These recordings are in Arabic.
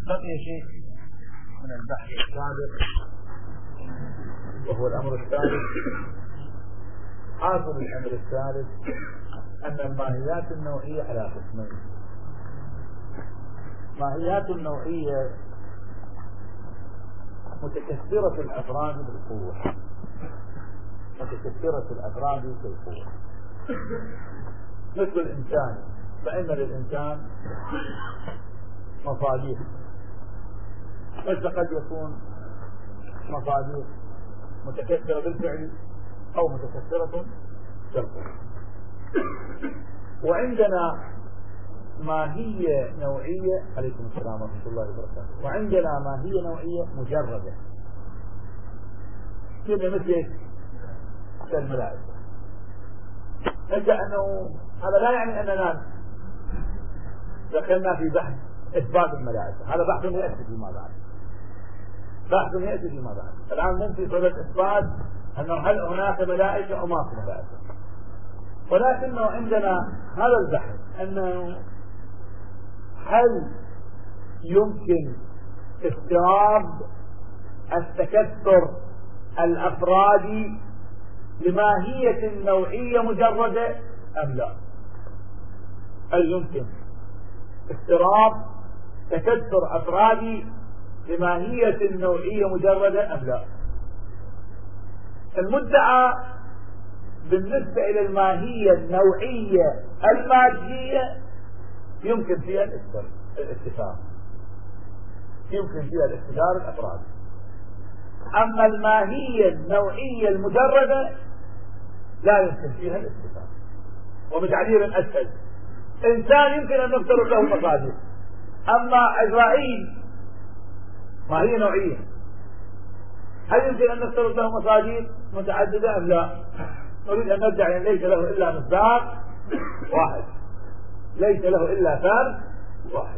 بقي شيء من البحث السابق وهو الأمر الثالث. حاصل الأمر الثالث أن الماهيات النوعية على قسمين. ماهيات النوعية متكثرة الأفراد بالقوة، متكثرة الأفراد بالقوة، مثل الإنسان، فإن للإنسان مصادر، بس قد يكون مصادر متكثرة بالفعل أو متكثرة بالقوة. وعندنا ماهية نوعية، عليكم السلام ورحمة الله وبركاته، وعندنا ماهية نوعية مجردة كذا مثل الملائكة. إلا أنه هذا لا يعني أننا دخلنا في بحث إثبات الملائكة، هذا بحث يأتي فيما بعد، بحث يأتي فيما بعد. الآن ممكن صورة إثبات أنه هل هناك ملائكة أو ما في ملائكة، ولكنه عندنا هذا البحث أنه هل يمكن استيراد التكثر الأفرادي لماهية نوعية مجردة أم لا؟ هل يمكن استيراد تكثر أفرادي لماهية نوعية مجردة أم لا؟ المدعى بالنسبة إلى الماهية النوعية المادية يمكن فيها الاستثار، يمكن فيها الاستثار الأفرادي. أما الماهية النوعية المجردة لا يمكن فيها الاستثار. وبتعبير أسهل، إنسان يمكن أن نفترض له مصادر، أما عزرائيل ماهية نوعية، هل يمكن أن نفترض له مصادر متعددة أم لا؟ نريد أن ندعي أن ليس له إلا مصداق واحد، ليس له إلا فرد واحد.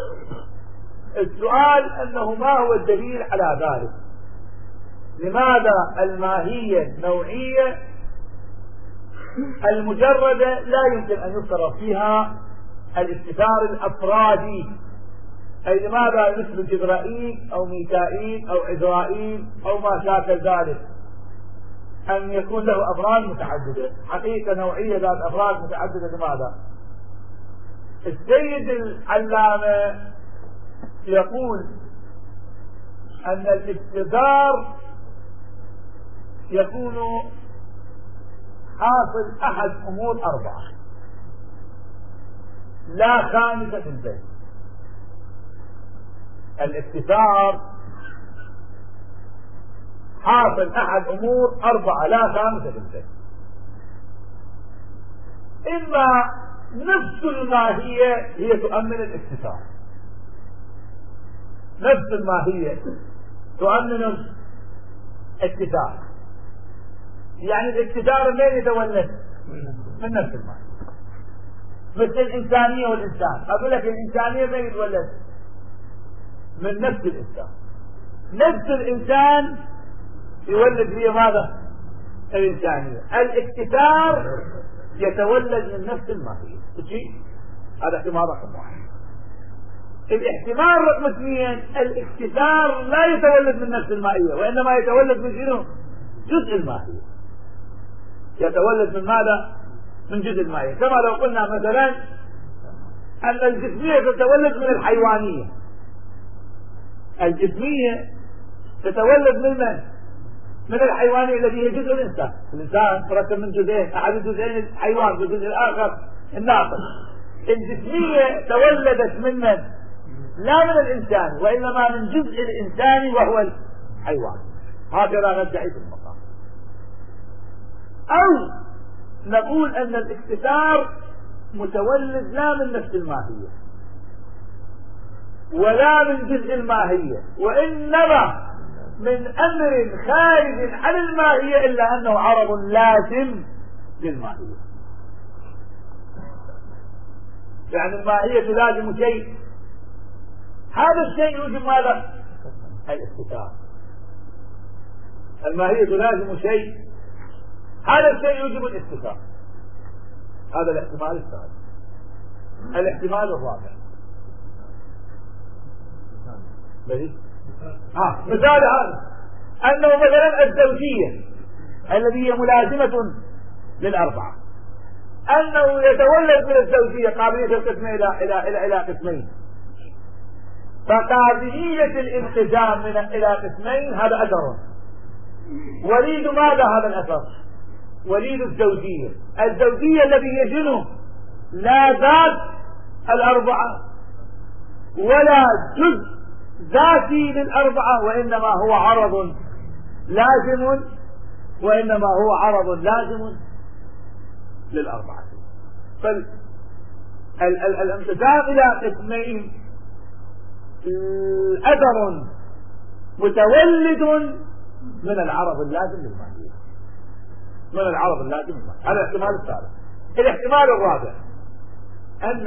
السؤال أنه ما هو الدليل على ذلك؟ لماذا الماهية النوعية المجردة لا يمكن أن يفترض فيها الاستثار الأفرادي؟ أي لماذا مثل جبرائيل أو ميكائيل أو عزرائيل أو ما شاكل ذلك أن يكون له أفراد متعددة، حقيقة نوعية ذات أفراد متعددة؟ لماذا؟ السيد العلامة يقول أن الاستثار يكون حاصل أحد أمور أربعة لا خامسة في البيت. الاستثار حاصل أحد أمور أربعة لا خامسة في البيت. إما نفس الماهية هي تؤمن الاستثار، نفس الماهية تؤمن الاستثار، يعني الاستثار منين يتولد؟ من نفس الماهية. مثل الإنسانية والإنسان، أقول لك الإنسانية منين يتولد؟ من نفس الإنسان. نفس الإنسان يولد هي ماذا؟ الإنسانية. الاستثار يتولد من نفس الماهية. هذا احتمال رقم واحد. الاحتمال رقم اثنين، الاستثار لا يتولد من نفس الماهية، وإنما يتولد من شنو؟ جزء الماهية. يتولد من ماذا؟ من جزء الماهية. كما لو قلنا مثلا أن الجسمية تتولد من الحيوانية. الجسمية تتولد من الحيوانية الذي هي جزء الإنسان. الإنسان تركب من جزئين، أحد الجزئين الحيوان والجزء الآخر الناطق. الجسمية تولدت من لا من الإنسان، وإنما من جزء الإنسان وهو الحيوان. هكذا ندعي في المقام. أو نقول أن الاستثار متولد لا من نفس الماهية ولا من جزء الماهية، وإنما من أمر خارج عن الماهية، إلا أنه عرض لازم للماهية. يعني الماهية تلازم شيء، هذا الشيء يوجب ماذا؟ الاستثار. الماهية تلازم شيء، هذا الشيء يوجب الاستثار. هذا الاحتمال الثالث. الاحتمال الرابع، مثال هذا أنه مثلا الزوجية الذي هي ملازمة للأربعة، أنه يتولد من الزوجية قابلية القسم إلى قسمين، فقابلية الالتزام إلى قسمين هذا أثر. وليد ماذا هذا الأثر؟ وليد الزوجية الذي يجنه لا ذات الأربعة ولا جزء ذاتي للأربعة، وإنما هو عرض لازم للأربعة. فالانقسام إلى قسمين أثر متولد من العرض اللازم للماهية، هذا الاحتمال الثالث. الاحتمال الرابع أن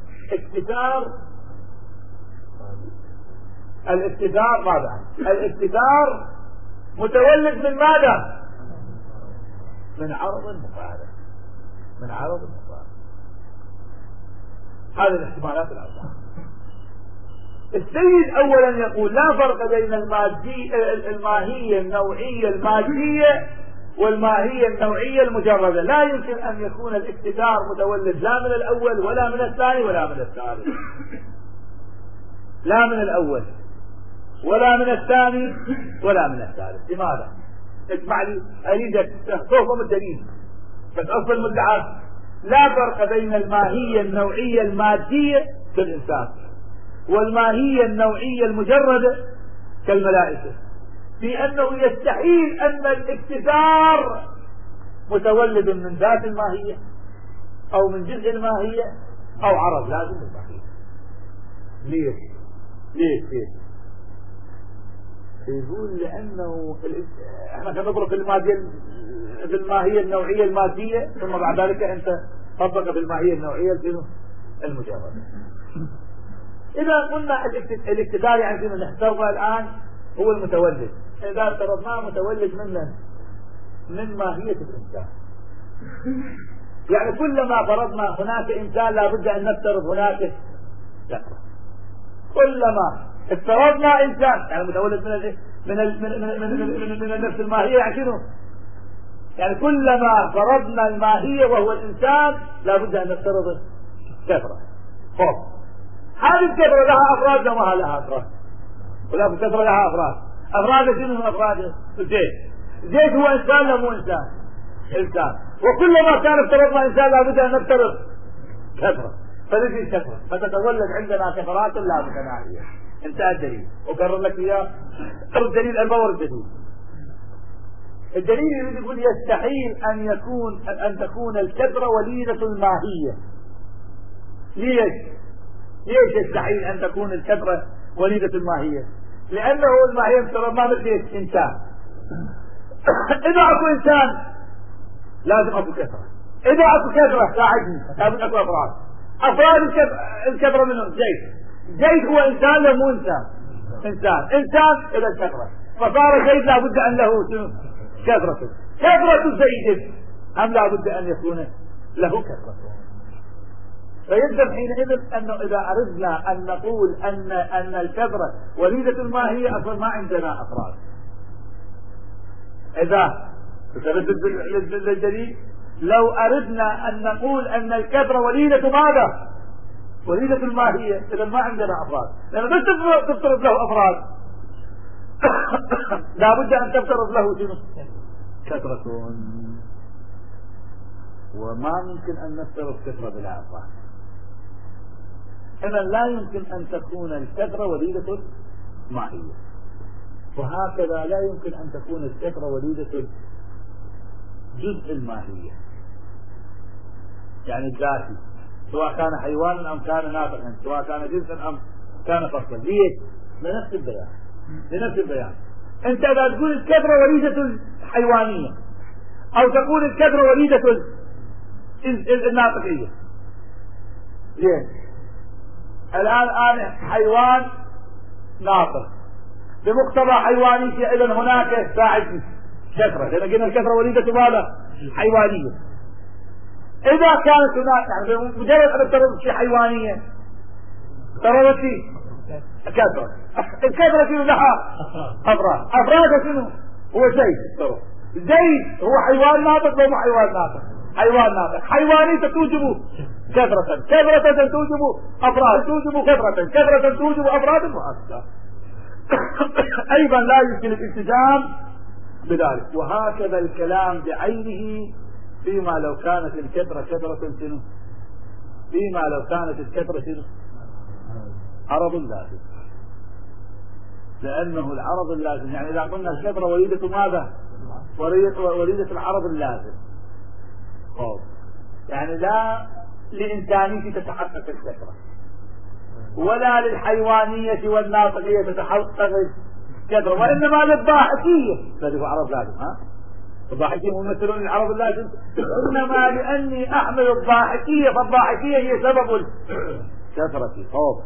الاستثار متولد من ماذا؟ من عرض المفاعلة. هذه الاحتمالات الأربعة. السيد أولا يقول لا فرق بين الماهية النوعية المادية والماهية النوعية المجردة. لا يمكن أن يكون الاكتثار متولد لا من الأول ولا من الثاني ولا من الثالث، لا من الأول ولا من الثاني ولا من الثالث. لماذا؟ اسمع لي، أريدك تخطوهم الدليل بس أصل المدعاة. لا فرق بين الماهية النوعية المادية كالإنسان والماهية النوعية المجردة كالملائكة، في أنه يستحيل أن الاكتثار متولد من ذات الماهية أو من جزء الماهية أو عرض لازم الماهية. ليش؟ يقول لأنه احنا نضرب في الماهية النوعية المادية، ثم بعد ذلك أنت طبق في الماهية النوعية المجردة. إذا قلنا الاكتثار يعني نحترمه الآن هو المتولد، إذا افترضناه متولد من ماهية الإنسان، يعني كلما فرضنا هناك إنسان لابد أن نفترض هناك ذكر. كلما افترضنا إنسان يعني متولد من نفس الماهية، يعني شنو؟ يعني كلما فرضنا الماهية وهو الإنسان لابد أن نفترض كثرة. هذه الكثرة لها أفراد وما لها أفراد، ولا الكثرة لها أفراد. أفراد شنو من أفراد؟ زيد هو إنسان لا مو إنسان؟ إنسان. وكلما كان افترضنا إنسان لابد أن نفترض كثرة، فنجي كثرة فتتولد عندنا كثرات لا متناهية. انتهى الدليل وكرر لك إياه. الدليل المور الدليل يقول يستحيل أن تكون الكثرة وليدة الماهية. ليش يستحيل أن تكون الكثرة وليدة الماهية؟ لأنه الماهية ما مثل إنسان. إذا أكو إنسان لازم أكو كثرة، إذا أكو كثرة ساعدني لازم أكو أفراد الكثرة منهم. زيد هو إنسان لا مو إنسان؟ إنسان إلى الكثرة، فصار زيد لابد أن له كثرة زيد أم لابد أن يكون له كثرة. فيلزم حينئذ أنه إذا أردنا أن نقول أن الكثرة وليدة الماهية أصلا ما عندنا أفراد. إذا للدليل لو أردنا أن نقول أن الكثرة وليدة ماذا؟ وليدة الماهية، إذا ما عندنا أفراد، لأن بس تفترض له أفراد لابد أن تفترض له كثرة، وما يمكن أن نفترض كثرة بلا أفراد. إذا لا يمكن أن تكون الكثرة وليدة الماهية، وهكذا لا يمكن أن تكون الكثرة وليدة جزء الماهية، يعني الذاتي، سواء كان حيوانا أم كان ناطقا، سواء كان جنسا أم كان فرقا. ليش؟ لنفس البيان. أنت إذا تقول الكثرة وليدة الحيوانية أو تقول الكثرة وليدة الناطقية. ليش؟ الآن أنا حيوان ناطق بمقتضى حيوانيتي، إذا هناك ساعدني كثرة، لأن قلنا الكثرة وليدة ماذا؟ حيوانية. إذا كانت هناك يعني مجرد أن افترضت شيء حيوانية افترضت كثرة، الكثرة شنو لها أفراد. أفرادها شنو؟ هو زيد. زيد هو حيوان ناطق ولا حيوان ناطق؟ حيوان ناطق. حيوانية توجب كثرة، كثرة توجب أفراد، توجب كثرة، كثرة توجب أفراد وهكذا. أيضا لا يمكن الالتزام بذلك. وهكذا الكلام بعينه فيما لو كانت الكثرة كثرة شنو؟ فيما لو كانت الكثرة شنو؟ عرض لازم. لأنه العرض اللازم يعني إذا قلنا الكثرة وليدة ماذا؟ وليدة العرض اللازم. يعني لا لإنسانية تتحقق الكثرة ولا للحيوانية والناطقية تتحقق الكثرة، وإنما للضاحكية الذي هو عرض لازم. الضاحكية ممثلون للعرض اللازم، إنما لأني أحمل الضاحكية، فالضاحكية هي سبب الكثرة.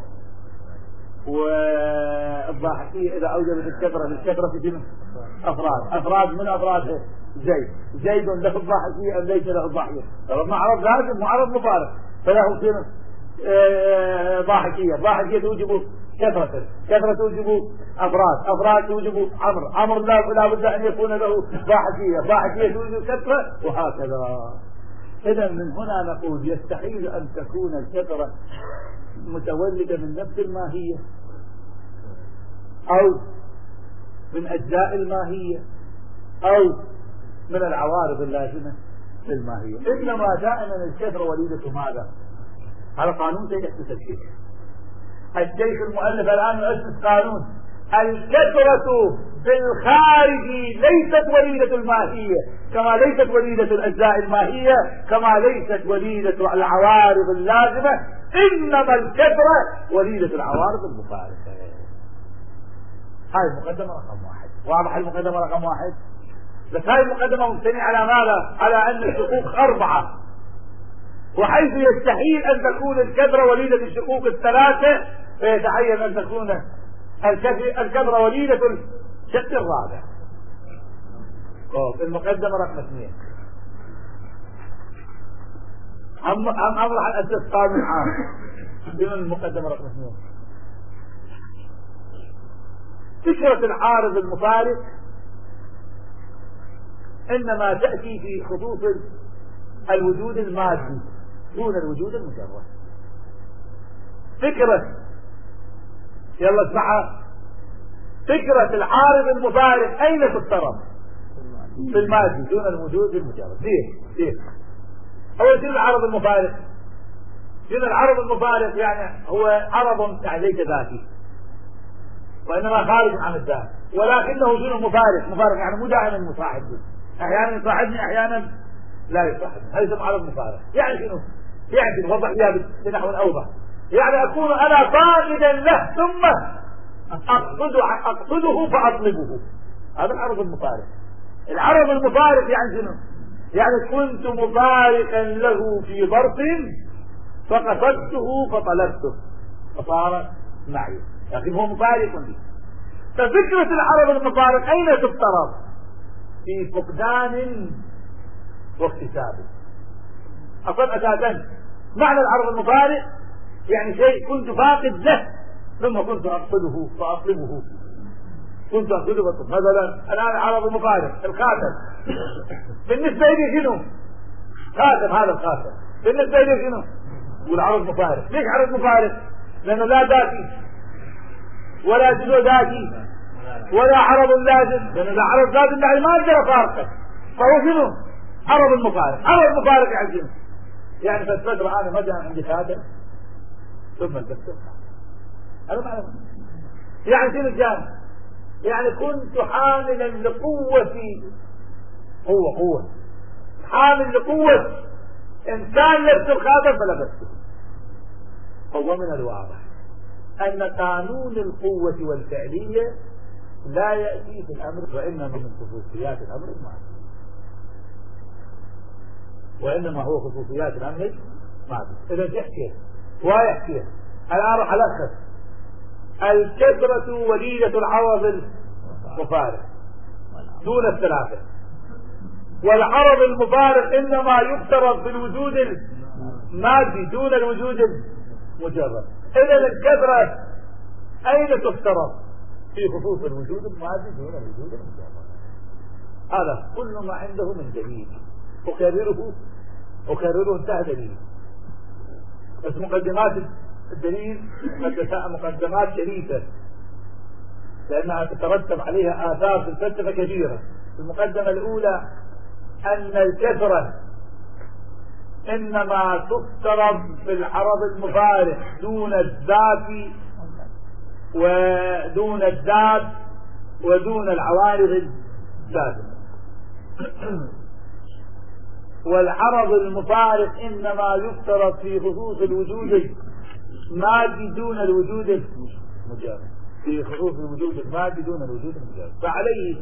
والضاحكية إذا أوجبت الكثرة للكثرة في أفراد من أفرادها زيد له الضاحكية أم ليس له الضاحكية؟ طبعا عرض لازم وعرض مفارق فله شنو؟ ضاحكية توجب كثرة توجب أفراد توجب عمر لا بد أن يكون له ضاحكية توجب كثرة وهكذا. إذا من هنا نقول يستحيل أن تكون الكثرة متولدة من نفس الماهية أو من أجزاء الماهية أو من العوارض اللازمة للماهية، إنما دائما الكثرة وليدة ماذا؟ هذا قانون سيأسس الشيخ المؤلف الآن يؤسس قانون الكثرة في الخارج ليست وليدة الماهية، كما ليست وليدة الأجزاء الماهية، كما ليست وليدة العوارض اللازمة، إنما الكثرة وليدة العوارض المفارقة. هاي المقدمة رقم 1. واضح المقدمة رقم 1؟ بس هاي المقدمة مبتنية على ماذا؟ على أن الشقوق 4، وحيث يستحيل أن تكون الكثرة وليدة الشقوق 3 فيتعين أن تكون الكثرة وليدة الشق الرابع. المقدمة رقم 2. أمر عن أساس قانون عام. بما المقدمة رقم 2 فكرة العارض المفارق إنما تأتي في خصوص الوجود المادي دون الوجود المجرد. فكرة يلا اسمعها، فكرة العارض المفارق أين تفترض؟ في المادي دون الوجود المجرد. ليه؟ أول شيء العرض المفارق. شنو العرض المفارق؟ يعني هو عرض يعني ليس ذاتي وإنما خارج عن الذات، ولكنه شنو مفارق يعني مو دائما مصاحبني، أحيانا يصاحبني أحيانا لا يصاحبني، هذا اسمه عرض مفارق. يعني شنو؟ يعني وضح لها بنحو أوضح، يعني أكون أنا فاقدا له ثم أقصده فأطلبه، هذا العرض المفارق. العرض المفارق يعني شنو؟ يعني كنت مفارقا له في ظرف فقصدته فطلبته فصار معي، لكن هو مفارق لي. ففكرة العرض المفارق أين تفترض؟ في فقدان واكتساب. أصلا أساسا معنى العرض المفارق يعني شيء كنت فاقد له ثم كنت أقصده فأطلبه، كنت أقصده فأطلبه. مثلا الآن العرض المفارق الخاتم بالنسبة لي شنو؟ خاتم، هذا الخاتم بالنسبة لي شنو؟ والعرض مفارق. ليش عرض مفارق؟ لأنه لا ذاتي ولا جزء ذاتي ولا عرض لازم، لأنه لا عرض لازم يعني ما أقدر أفارقه، فهو شنو؟ عرض المفارق. عرض مفارق يعني شنو؟ يعني في الفترة أنا مثلا عندي خاتم ثم البسته، هذا معنى. يعني شنو كان؟ يعني كنت حاملا لقوة قوة حامل لقوة إنسان لبس الخاتم فلبسته. هو من الواضح أن قانون القوة والفعلية لا يأتي في الأمر، وإنما من خصوصيات الأمر المادي، وإنما هو خصوصيات الأمر المادي. إذا تحكي ويحكي الآن راح ألخص: الكثرة وليدة العرض المفارق دون الثلاثة، والعرض المفارق إنما يفترض في الوجود المادي دون الوجود المجرد. إذا الكثرة أين تفترض؟ في خصوص الوجود المادي دون الوجود المجرد. هذا كل ما عنده من دليل أكرره انتهى دليل. بس مقدمات الدليل مقدمات شريفة لأنها تترتب عليها آثار في الفلسفة كثيرة. المقدمة الأولى أن الكثرة إنما تفترض في العرض المفارق دون الذات ودون العوارض الذاتية. والعرض المفارق إنما يفترض في خصوص الوجود المادي دون الوجود المجرد، في خصوص الوجود المادي دون الوجود المجرد. فعليه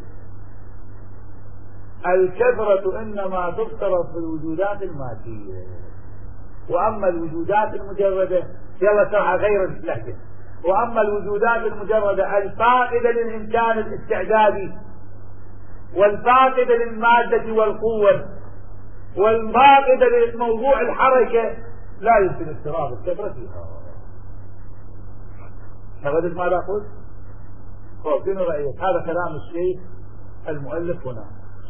الكثرة إنما تفترض في الوجودات المادية، وأما الوجودات المجردة يلا شرح غير اللهجة. وأما الوجودات المجردة الفاقدة للإمكان الاستعدادي والفاقدة للمادة والقوة والفاقدة لموضوع الحركة لا يمكن افتراض الكثرة فيها. فبدت ماذا قلت؟ شنو رأيك؟ هذا كلام الشيخ المؤلف هنا،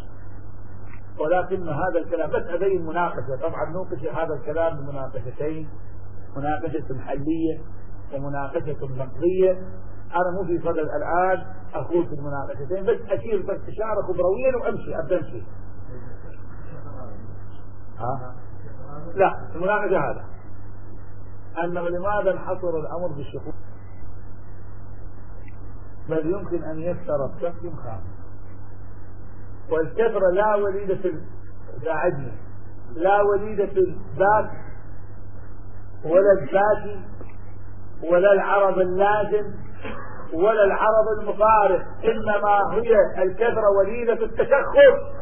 ولكن هذا الكلام بس أبين مناقشة. طبعا نوقش هذا الكلام بمناقشتين، مناقشة محلية ومناقشة نقدية. أنا مو في صدد الآن أقول في المناقشتين، بس أشير بس إشارة كبروية وأمشي أبدأ أمشي. لا المناقشة هذا أنه لماذا انحصر الأمر بالشخوص، بل يمكن أن يفترض شخص خامس. والكثرة لا وليدة العدم، لا وليدة الذات ولا الذاتي ولا العرض اللازم ولا العرض المفارق، إنما هي الكثرة وليدة التشخص.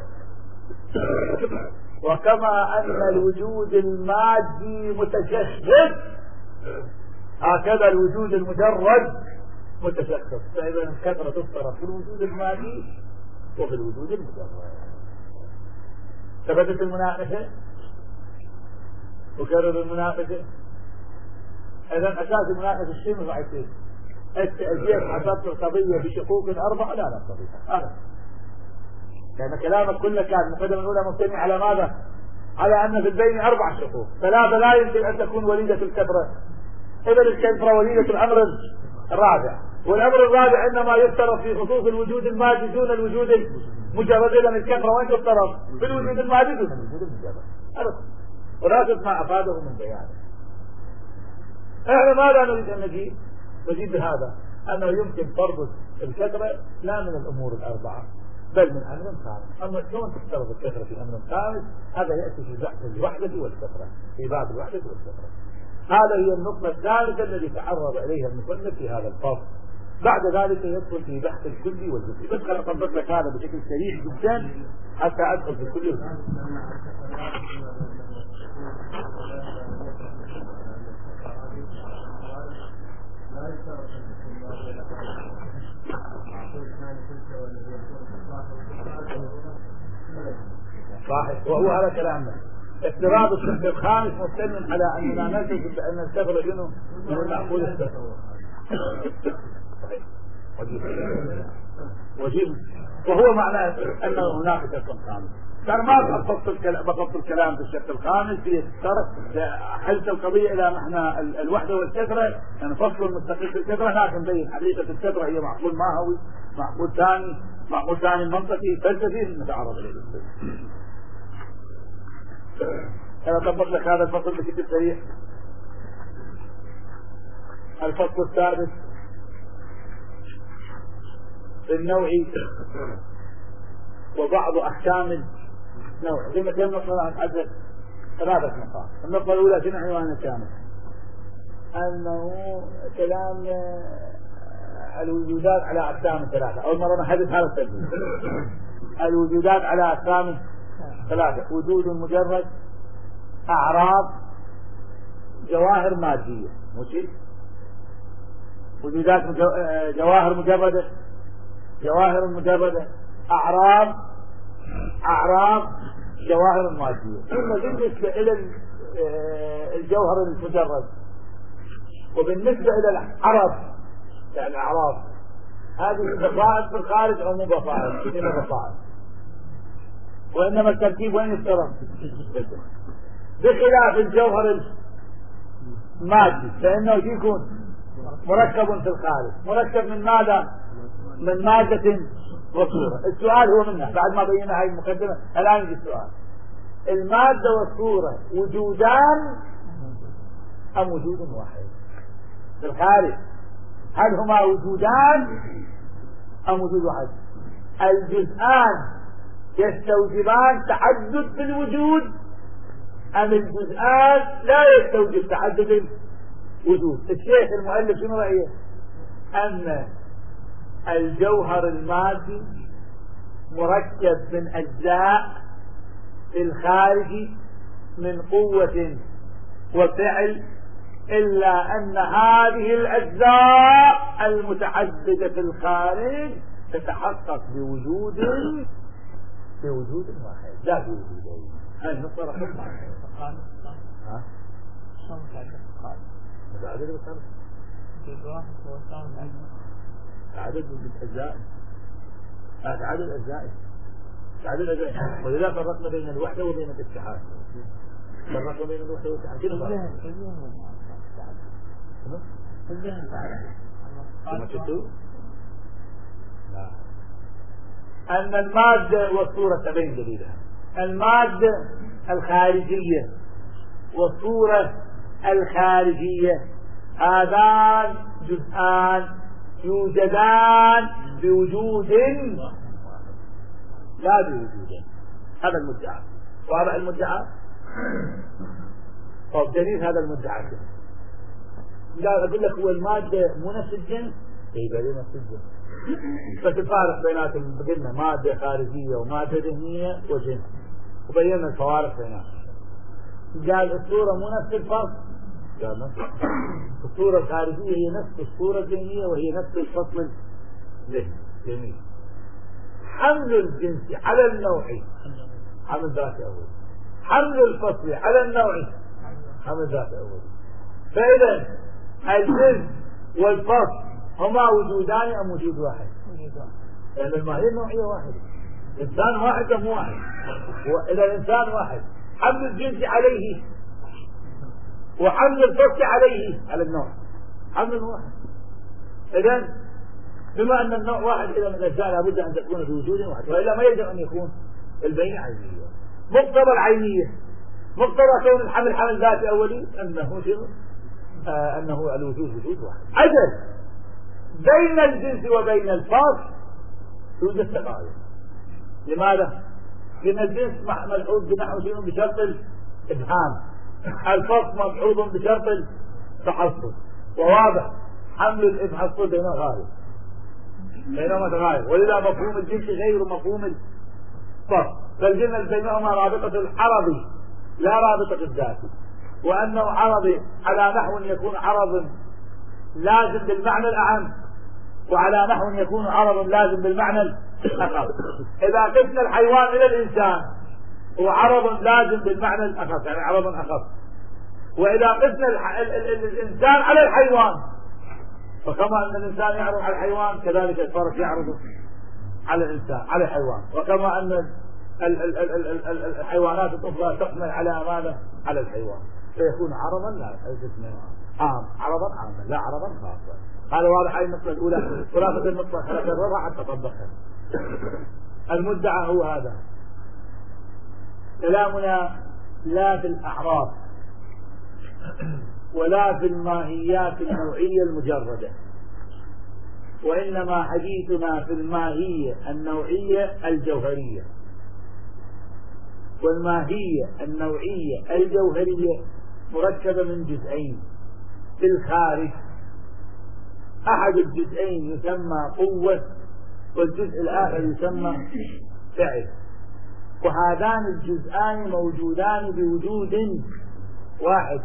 وكما أن الوجود المادي متشخص هكذا الوجود المجرد متشخص. فإذا الكثرة تفترض في الوجود المادي وفي الوجود المجرد. ثبتت المناقشة؟ أكرر المناقشة. إذا أساس المناقشة شنو راح يصير؟ أجيت حسبت القضية بشقوق 4 لا نستطيع. لأن كلامك كله كان المقدمة الأولى مبتني على ماذا؟ على أن في البين 4 شقوق، 3 لا يمكن أن تكون وليدة الكثرة. إذا الكثرة وليدة الأمر الرابع، والأمر الرابع إنما يفترض في خصوص الوجود المادي دون الوجود المجرد. إذا الكثرة وين تفترض؟ في الوجود المادي دون الوجود المجرد. ولا ما أفاده من بيانه. إحنا ماذا نريد أن نجيب بهذا؟ أنه يمكن فرض الكثرة لا من الأمور ال4 بل من أمر خامس. أما شلون تفترض الكثرة في أمر خامس؟ هذا يأتي في بحث الوحدة والكثرة، في باب الوحدة والكثرة. هذا هي النقطة الثالثة التي تعرض إليها المصنف في هذا الفصل. بعد ذلك يدخل في بحث الكلي والجزئي. بس خليني أطبق لك هذا بشكل سريع جدا حتى أدخل في الكلي والجزئي. صحيح، وهو هذا كلامنا. افتراض الشق الخامس مستند على أننا نجد بأن الكثرة جنو من المعقول الكثرة. وجيب. وهو معنى أنه هناك شق خامس. كان ما بسطت الكلام في الشق الخامس في حلت القضية إلى معنى الوحدة والكثرة، يعني فصل مستقل في الكثرة، لكن نبين حقيقة الكثرة هي معقول ماهوي، معقول ثاني منطقي فلسفي نتعرض إليه. أنا طبق لك هذا الفصل بشكل سريع. الفصل الثالث في النوع وبعض أحكام النوع. زي ما كان نقرأ عن عدد 3 نقاط. النقطة الأولى في عنوان كامل أنه كلام الوجودات على أقسام 3. أول مرة نحدث هذا التدريب. الوجودات على أقسام 3: وجود مجرد، أعراض، جواهر مادية. ماشي؟ وجودات جواهر مجردة، أعراض جواهر مادية. ثم بالنسبة إلى الجوهر المجرد، وبالنسبة إلى العرض يعني الأعراض هذه بفائض في الخارج أو مو بفائض؟ كلمة بفائض. وإنما التركيب وين يفترض؟ بخلاف الجوهر المادي فإنه يكون مركب في الخارج. مركب من ماذا؟ من مادة وصورة. السؤال هو منها بعد ما بينا هذه المقدمة. الآن يجي السؤال: المادة والصورة وجودان أم وجود واحد في الخارج؟ هل هما وجودان أم وجود واحد؟ الجزءان يستوجبان تعدد في الوجود أم الجزءان لا يستوجب تعدد الوجود؟ الشيخ المؤلف شنو رأيه؟ أن الجوهر المادي مركب من أجزاء في الخارج من قوة وفعل، إلا أن هذه الأجزاء المتعددة في الخارج تتحقق بوجود واحد لا بوجودين. هاي النقطة رح نطلع ها؟ شلون تعدد الخارج؟ جزء واحد هو ثاني تعدد بالأجزاء. تعدد الأجزاء ولذا فرقنا بين الوحدة وبين الاتحاد. فرقنا بين الوحدة والاتحاد. كيف فرق؟ لا. أن المادة والصورة تبين دليلها. المادة الخارجية والصورة الخارجية هذان جزءان يوجدان بوجود لا بوجود. هذا المدعى. واضح المدعى؟ طب دليل هذا المدعى كده. لا أقول لك هو المادة مو نفس الجنس؟ إيه بل نفس الجنس، بس الفارق بيناتهم قلنا مادة خارجية ومادة ذهنية وجنس، وبينا الفوارق بيناتهم. قال الصورة مو نفس الفرق؟ قال نفس. الصورة الخارجية هي نفس الصورة الذهنية وهي نفس الفصل الذهني. جميل. حمل الجنس على النوعي حمل ذات أول، حمل الفصل على النوعي حمل ذات أول. فإذا الجنس والفصل هما وجودان أم وجود واحد؟ لأن الماهية النوعية واحدة. إنسان واحد أم واحد؟ وإذا الإنسان واحد حمل الجنس عليه وحمل الفصل عليه على النوع حمل واحد. إذن بما أن النوع واحد إذا من الأجزاء لابد أن تكون بوجود واحد، وإلا ما يجب أن يكون البين عينية. مقتضى العينية، مقتضى كون الحمل حمل ذاتي أولي أنه شنو؟ أنه الوجود وجود واحد. أجل بين الجنس وبين الفصل يوجد تغاير. لماذا؟ لأن الجنس ملحوظ بنحو شنو؟ بشرط الإبهام. الفصل ملحوظ بشرط التحصل. وواضح حمل الإبهام بينهما غاية، بينهما تغاير، ولذا مفهوم الجنس غير مفهوم الفصل. فالجنس بينهما رابطة العرضي لا رابطة الذاتي، وأنه عرضي على نحو يكون عرض لازم بالمعنى الأعم، وعلى نحو يكون عرض لازم بالمعنى الأخف. إذا قسنا الحيوان إلى الإنسان هو عرض لازم بالمعنى الأخف، يعني عرض أخف. وإذا قسنا الإنسان على الحيوان فكما أن الإنسان يعرض على الحيوان كذلك الفرس يعرض على الإنسان على الحيوان، وكما أن الحيوانات الأخرى تحمل على ماذا؟ على الحيوان، فيكون عرضا لا عام، عرضا عاما لا عرضا خاصا. هذا واضح. هذه النقطة الأولى. خلاصة النقطة ثلاثة الرابعة حتى تطبقها. المدعى هو هذا. كلامنا لا في الأعراف ولا في الماهيات النوعية المجردة، وإنما حديثنا في الماهية النوعية الجوهرية. والماهية النوعية الجوهرية مركبة من جزئين في الخارج. أحد الجزئين يسمى قوة والجزء الآخر يسمى فعل، وهذان الجزءان موجودان بوجود واحد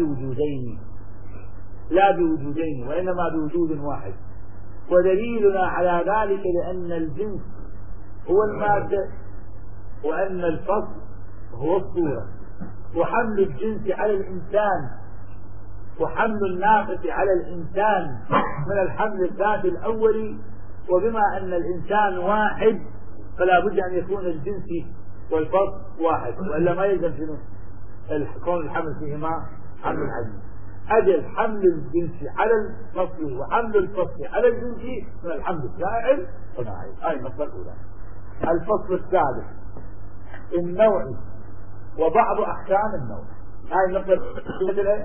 لا بوجودين وإنما بوجود واحد. ودليلنا على ذلك لأن الجنس هو المادة وأن الفصل هو الصورة، وحمل الجنس على الإنسان وحمل الناقص على الإنسان من الحمل الذاتي الأولي وبما أن الإنسان واحد فلا بد أن يكون الجنس والفصل واحد، وإلا ما يلزم شنو كون الحمل فيهما حمل عديد. أجل حمل الجنس على الفصل وحمل الفصل على الجنس من الحمل الشائع صناعي. هاي النقطة الأولى. الفصل الثالث النوعي وبعض أحكام النوع. هاي النقطة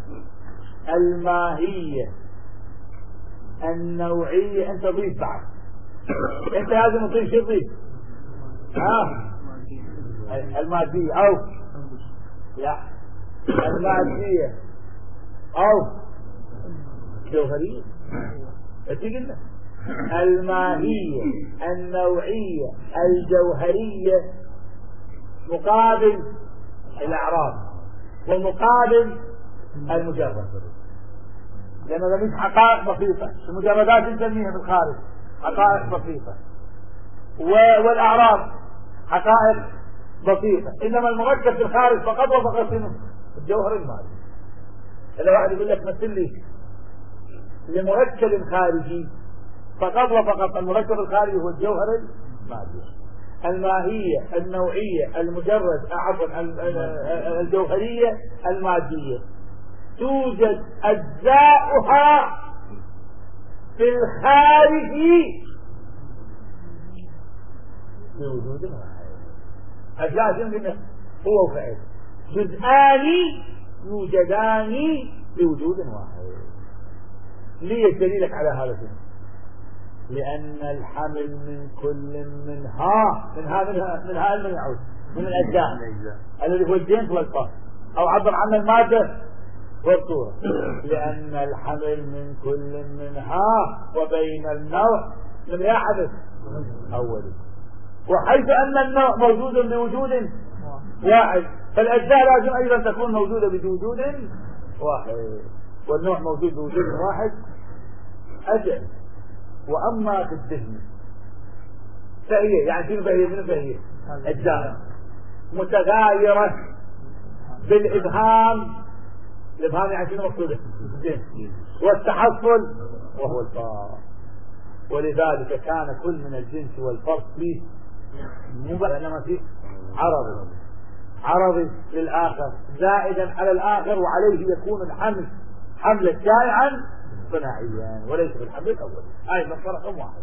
الماهية النوعية. أنت ضيف بعد، أنت لازم تضيف شو تضيف؟ المادية أو لا المادية أو جوهرية. قلنا الماهية النوعية الجوهرية مقابل الأعراض ومقابل المجرد، لأنه ذلك حقائق بسيطة. المجردات نسميها في الخارج حقائق بسيطة، والأعراض حقائق بسيطة، إنما المركب في الخارج فقط وفقط الجوهر المادي. إذا واحد يقول لك مثل لي لمركب خارجي فقط وفقط المركب الخارجي هو الجوهر المادي. الماهية النوعية المجرد عفوا الجوهرية المادية توجد أجزاؤها في الخارج بوجود واحد. أجزاء جمع هو وفعل جزءان يوجدان بوجود واحد. ليه دليلك على هذا؟ لأن الحمل من كل منها المنعوت من الأجزاء الذي هو الجنس والفصل، أو عبر عن المادة والصورة. لأن الحمل من كل منها وبين النوع من يحدث أولي، وحيث أن النوع موجود بوجود واحد فالأجزاء لازم أيضا تكون موجودة بوجود واحد، والنوع موجود بوجود واحد. أجل. وأما في الذهن فهي يعني شنو فهي؟ من فهي أجزاء متغايرة بالإبهام. الإبهام يعني شنو مقصوده؟ والتحصل وهو الفرق. ولذلك كان كل من الجنس والفرق فيه لأنما فيه عرضي للآخر زائدا على الآخر، وعليه يكون الحمل حملا شائعا صناعيا وليس في الحمل الأول. هاي فرق واحد.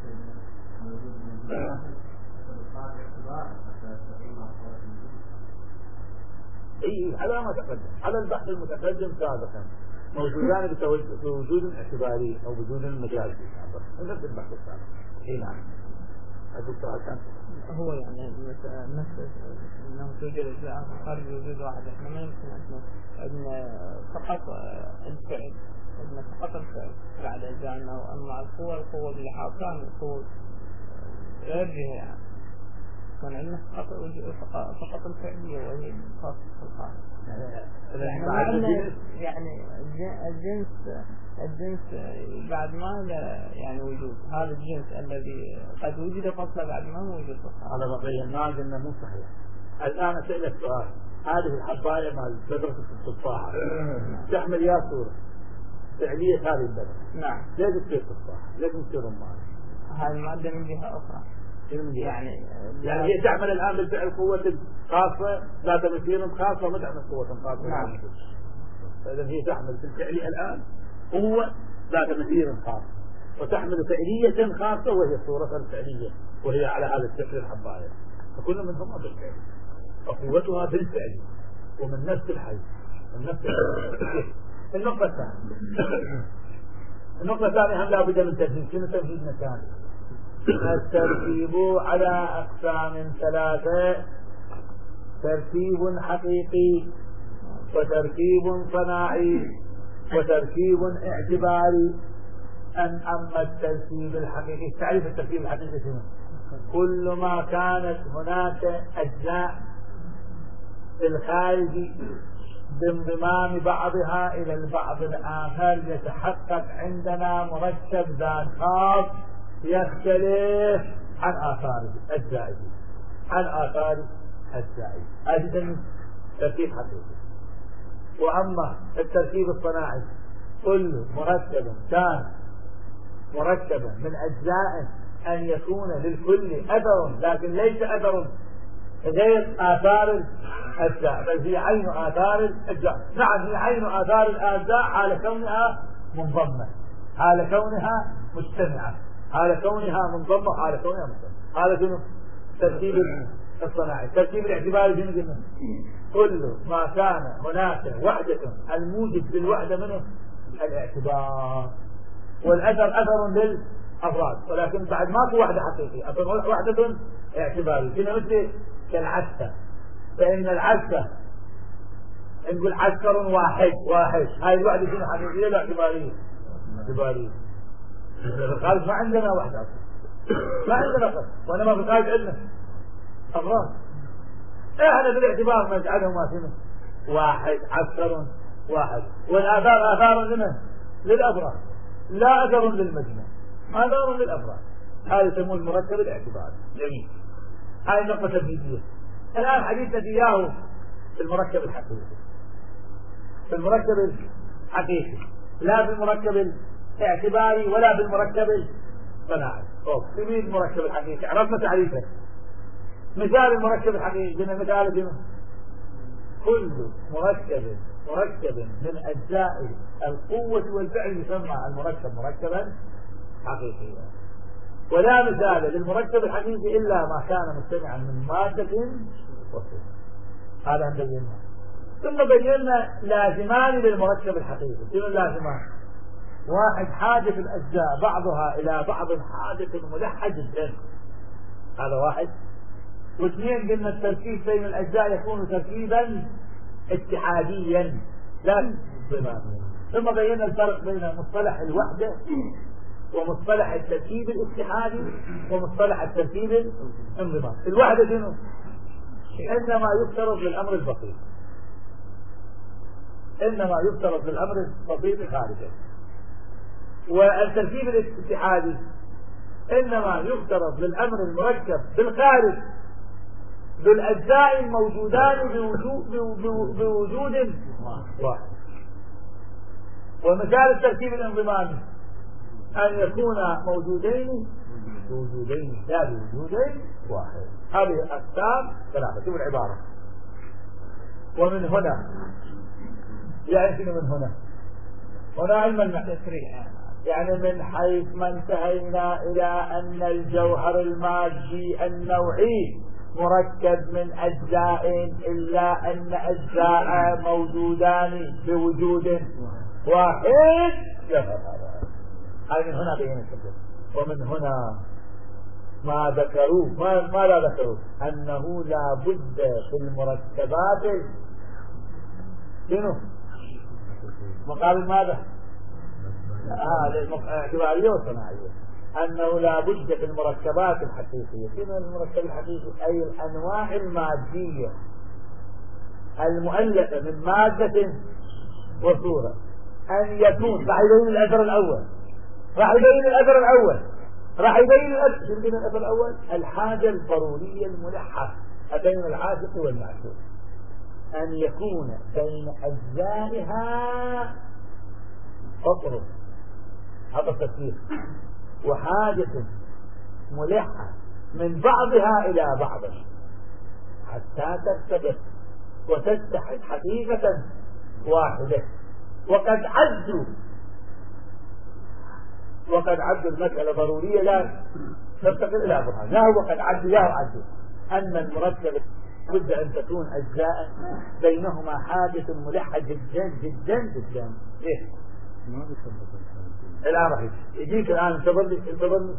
اي على ما تقدم على البحث المتقدم سابقا موجودان بوجود اعتباري او وجود مجازي نفس البحث السابق. اي نعم. الدكتور كان هو يعني مثل انه توجد اجزاء خارج وجود واحد. احنا ما يمكن ان فقط الفعل ان فقط الفعل بعد اجزاءنا، واما القوة بلحاظ كامل القوة غير جهة يعني كان عندنا فقط الفعلية وهي خاصة الخارج. يعني الجنس بعد ما لا يعني وجود هذا الجنس الذي قد وجد فصلا بعد ما وجد فصلا. على ما بيناه انه مو صحيح. الان اسالك سؤال، هذه الحبايه مال بذره التفاحه تحمل يا صوره فعليه هذه البذره. نعم. ليه تصير تفاحه؟ ليه تصير رمان؟ هذه الماده من جهه اخرى. يعني هي تعمل الآن بالفعل قوة خاصة ذات مسير خاصة وما تعمل قوة خاصة. نعم. فإذا هي تحمل في الفعل الآن قوة ذات مسير خاصة وتحمل فعلية خاصة وهي الصورة الفعلية وهي على هذا الشكل الحباية، فكل منهما بالفعل وقوتها بالفعل ومن نفس الحي من نفس الحي. النقطة الثانية هم لا بد من تنفيذ. شنو تنفيذ مكاني؟ الترتيب على أقسام ثلاثة: ترتيب حقيقي وترتيب صناعي وترتيب اعتباري. أما الترتيب الحقيقي، تعريف الترتيب الحقيقي شنو؟ كل ما كانت هناك أجزاء في الخارج بانضمام بعضها إلى البعض الآخر يتحقق عندنا مركب ذات خاص يختلف عن آثار الزائد هذا ترتيب حقيقي. وأما الترتيب الصناعي كل مركب كان مركبا من أجزاء أن يكون للكل أثر، لكن ليس أثر غير آثار الأجزاء، بل هي عين آثار الأجزاء. نعم هي عين آثار الأجزاء حال كونها منضمة، حال كونها مجتمعة، حال كونها منضمة، حال كونها مجتمعة. هذا شنو؟ ترتيب الصناعي. ترتيب الاعتباري شنو قلنا؟ كل ما كان هناك وحدة الموجب للوحدة منه الاعتبار، والأثر أثر للأفراد، ولكن بعد ما في وحدة حقيقية، أثر وحدة اعتباري. كنا مثل كالعسكر، فإن العسكر نقول عسكر واحد، هاي الوحدة شنو حقيقية لا اعتبارية؟ اعتبارية. في الخارج ما عندنا وحدة أصلا، ما عندنا فرق، وإنما في الخارج عندنا أفراد. احنا بالاعتبار نجعلهم شنو؟ واحد، عسكر واحد. والآثار آثار لمن؟ للأفراد، لا أثر للمجمع، آثار للأفراد. هذا يسمون المركب الاعتباري. جميل. هذه النقطة تمهيدية. الآن حديثنا إياه في المركب الحقيقي. في المركب الحقيقي، لا في المركب الاعتباري ولا في المركب الصناعي. في المركب الحقيقي عرفنا تعريفه. مثال المركب الحقيقي قلنا مثال شنو؟ كل مركب من أجزاء القوة والفعل يسمى المركب مركبا حقيقيا. ولا مثال للمركب الحقيقي إلا ما كان مجتمعا من مادة وصفة. هذا بينا. ثم بينا لازمان للمركب الحقيقي. شنو اللازمان؟ واحد، حاجة الأجزاء بعضها إلى بعض حاجة ملحة جدا، هذا واحد. واثنين، قلنا التركيب بين الأجزاء يكون تركيبا اتحاديا لا انضماميا. ثم بينا الفرق بين مصطلح الوحدة ومصطلح التركيب الاتحادي ومصطلح التركيب الانضمامي. الوحدة شنو؟ إنما يفترض للأمر البسيط، إنما يفترض للأمر البسيط خارجا. والتركيب الاتحادي إنما يفترض للأمر المركب بالخارج بالأجزاء الموجودان بوجود واحد. ومثال التركيب الانضمامي أن يكون موجودين بوجودين لا بوجودين واحد. هذه الأقسام ثلاثة. شوف العبارة. ومن هنا، يعني شنو من هنا؟ هنا علم التشريع، يعني من حيث ما انتهينا إلى أن الجوهر المادي النوعي مركب من أجزاء إلا أن أجزاء موجودان بوجود واحد. هذا من هنا بين الكتب. ومن هنا ما ذكروا ما لا ذكروا أنه لا بد في المركبات شنو؟ مقابل ماذا؟ اعتبارية وصناعية. أنه لا بد في المركبات الحقيقية. شنو المركب الحقيقي؟ أي الأنواع المادية المؤلفة من مادة وصورة أن يكون راح يبين الأثر الأول، شنو الأثر الأول؟ الحاجة الضرورية الملحة بين العاشق والمعشوق، أن يكون بين أجزائها فطر، هذا التفسير، وحاجة ملحة من بعضها إلى بعض حتى ترتبط وتتحد حقيقة واحدة. وقد عدوا المسألة ضرورية لا تفتقر إلى برهان. لا هو قد عدوا أن المركب بد أن تكون أجزاء بينهما حاجة ملحة جدا جدا جدا. ليه؟ الآن راح يجيك الآن انتظرني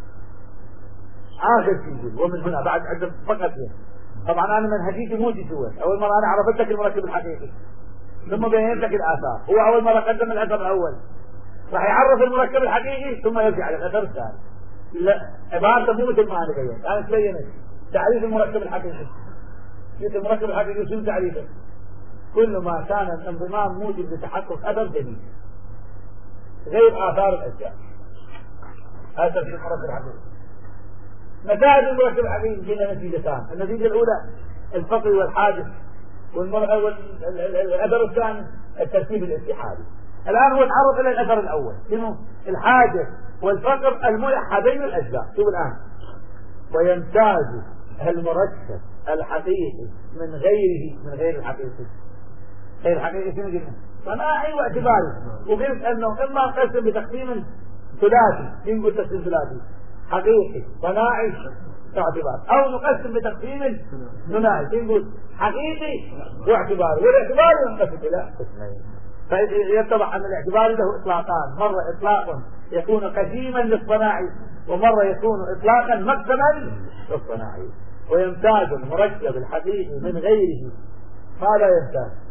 آخر شيء. ومن هنا بعد عدد فقط ليه. طبعا أنا منهجيتي مو جسوة. أول مرة أنا عرفت لك المركب الحقيقي ثم بينت لك الآثار. هو أول مرة قدم الأثر الأول، راح يعرف المركب الحقيقي ثم يرجع على الأثر الثاني. لا عبارته مو مثل ما أنا بينت. أنا بينت تعريف المركب الحقيقي. المركب الحقيقي شنو تعريفه؟ كل ما كان الانضمام موجب لتحقق أثر جديد غير آثار الأشياء. هذا في المركب الحقيقي. نتائج المركب الحقيقي قلنا نتيجتان. النتيجة الأولى الفقر والحاجة، والأثر الثاني الترتيب الاتحادي. الآن هو تعرض إلى الأثر الأول، شنو؟ الحاجة والفقر الملح هذين الأجزاء. شوف الآن، ويمتاز المركب الحقيقي من غير الحقيقي. غير الحقيقي شنو قلنا؟ صناعي واعتباري. وقلت أنه إما نقسم بتقسيم ثلاثي، نقول تقسيم ثلاثي حقيقي صناعي واعتباري، أو نقسم بتقسيم ثنائي نقول حقيقي واعتباري. والاعتباري ينقسم إلى قسمين. فيتضح أن الاعتباري له إطلاقان، مرة إطلاق يكون قسيما للصناعي، ومرة يكون إطلاقا مقسما للصناعي. ويمتاز المركب الحقيقي من غيره ما لا يمتاز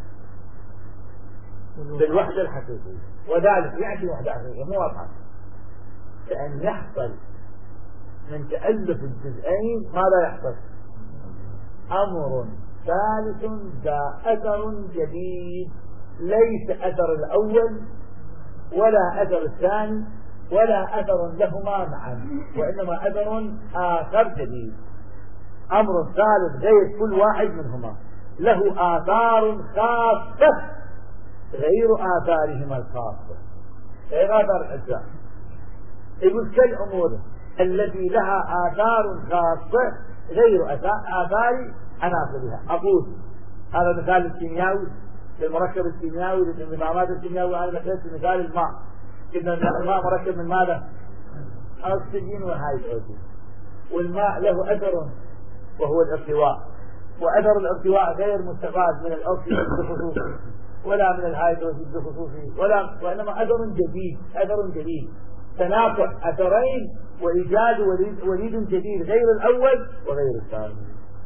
بالوحدة الحقيقية، وذلك يعني وحدة حقيقية مو واضحة، كأن يحصل من تألف الجزئين ما لا يحصل أمر ثالث ذا أثر جديد، ليس أثر الأول ولا أثر الثاني ولا أثر لهما معا، وإنما أثر آخر جديد، أمر ثالث غير كل واحد منهما، له آثار خاصة غير آثارهما الخاصة، غير آثار الأجزاء. يقول كالأمور التي لها آثار خاصة غير آثار عناصرها. أقول هذا مثال الكيميائي للمركب الكيميائي للانضمامات الكيميائية. على مثال الماء، إن الماء مركب من ماذا؟ أكسجين وهيدروجين، والماء له أثر وهو الارتواء، وأثر الارتواء غير مستفاد من الأكسجين بخصوصه ولا من الهيدروجين بخصوصه، وإنما أثر جديد تنافع أثرين وإيجاد وليد جديد غير الأول وغير الثاني،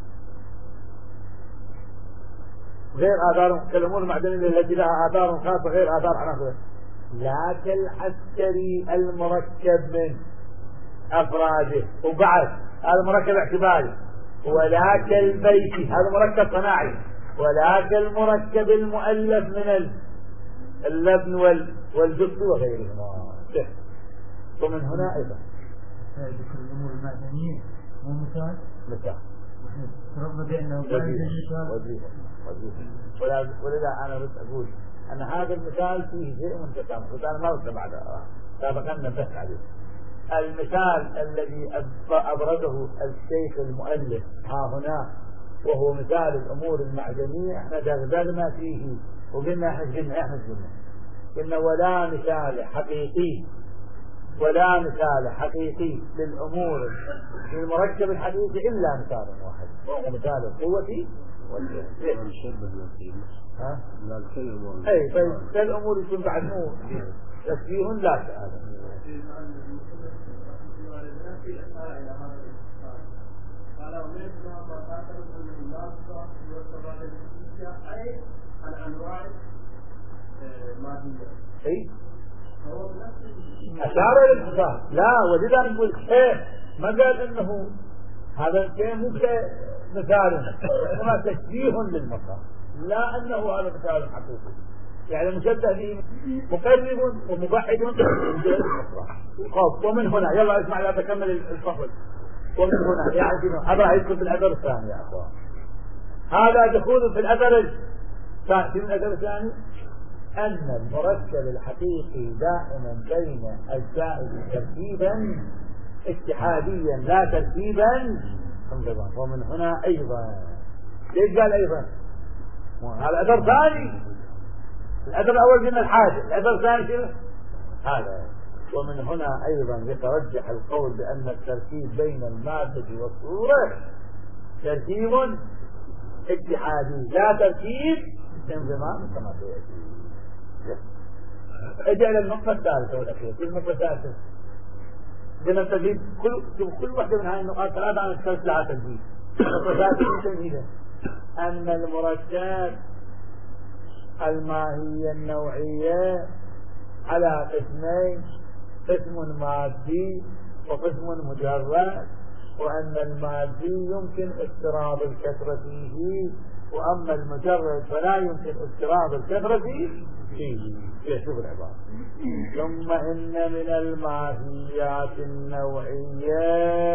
غير آثار كالأمور المعدنية التي لها آثار خاصة غير آثار عناصرها. لا كالعسكري المركب من أفراده، وبعد هذا مركب اعتباري، ولا كالبيت هذا مركب صناعي، ولا كالمركب المؤلف من اللبن والجبن وغيرهما. ومن هنا أيضا ذكر الأمور المعدنية مو مثال تربى بأنه ولذا أنا بس أقول أن هذا المثال فيه شيء من تسامح، وأنا ما قلت بعد سابقا نبهت عليه. المثال الذي أبرزه الشيخ المؤلف ها هنا وهو مثال الأمور المعدنية، احنا دغدغنا فيه وقلنا قلنا ولا مثال حقيقي للأمور للمركب الحقيقي إلا مثال واحد، وهو مثال القوة والجهد. أي فالأمور يكون بعد مو تشبيه لا هذا. أي أشار إلى الصفات، لا ولذا نقول ما قال إنه هذا الشيء مو مثال، إنما تشبيه للمصدر، لا أنه هذا مثال حقيقي، يعني مشبه به مقرب ومبعد من جهة الأخرى. ومن هنا يلا اسمع لا تكمل الفصل. ومن هنا يعني هذا يدخل في الأثر الثاني يا أخوان، هذا دخول في الأثر الثاني أن المركب الحقيقي دائما بين أجزائه ترتيبا اتحاديا لا ترتيبا انضباط. ومن هنا أيضا ليش قال أيضا؟ هذا أثر ثاني، الأثر الأول قلنا الحاجة، الأثر الثاني شنو؟ هذا. ومن هنا أيضا يترجح القول بأن الترتيب بين المادة والصورة ترتيب اتحادي لا ترتيب انضمام كما سيأتي. اجعل النقطة الثالثة والأخيرة. النقطة الثالثة قلنا التجديد كل واحدة من هذه النقاط ثلاثة عن الثالث لها تجديد. النقطة الثالثة تجديدا أن المركب الماهية النوعية على قسمين، قسم مادي وقسم مجرد، وأن المادي يمكن اضطراب الكثرة فيه، وأما المجرد فلا يمكن اضطراب الكثرة فيه. شوف العبارة. ثم إن من الماهيات النوعية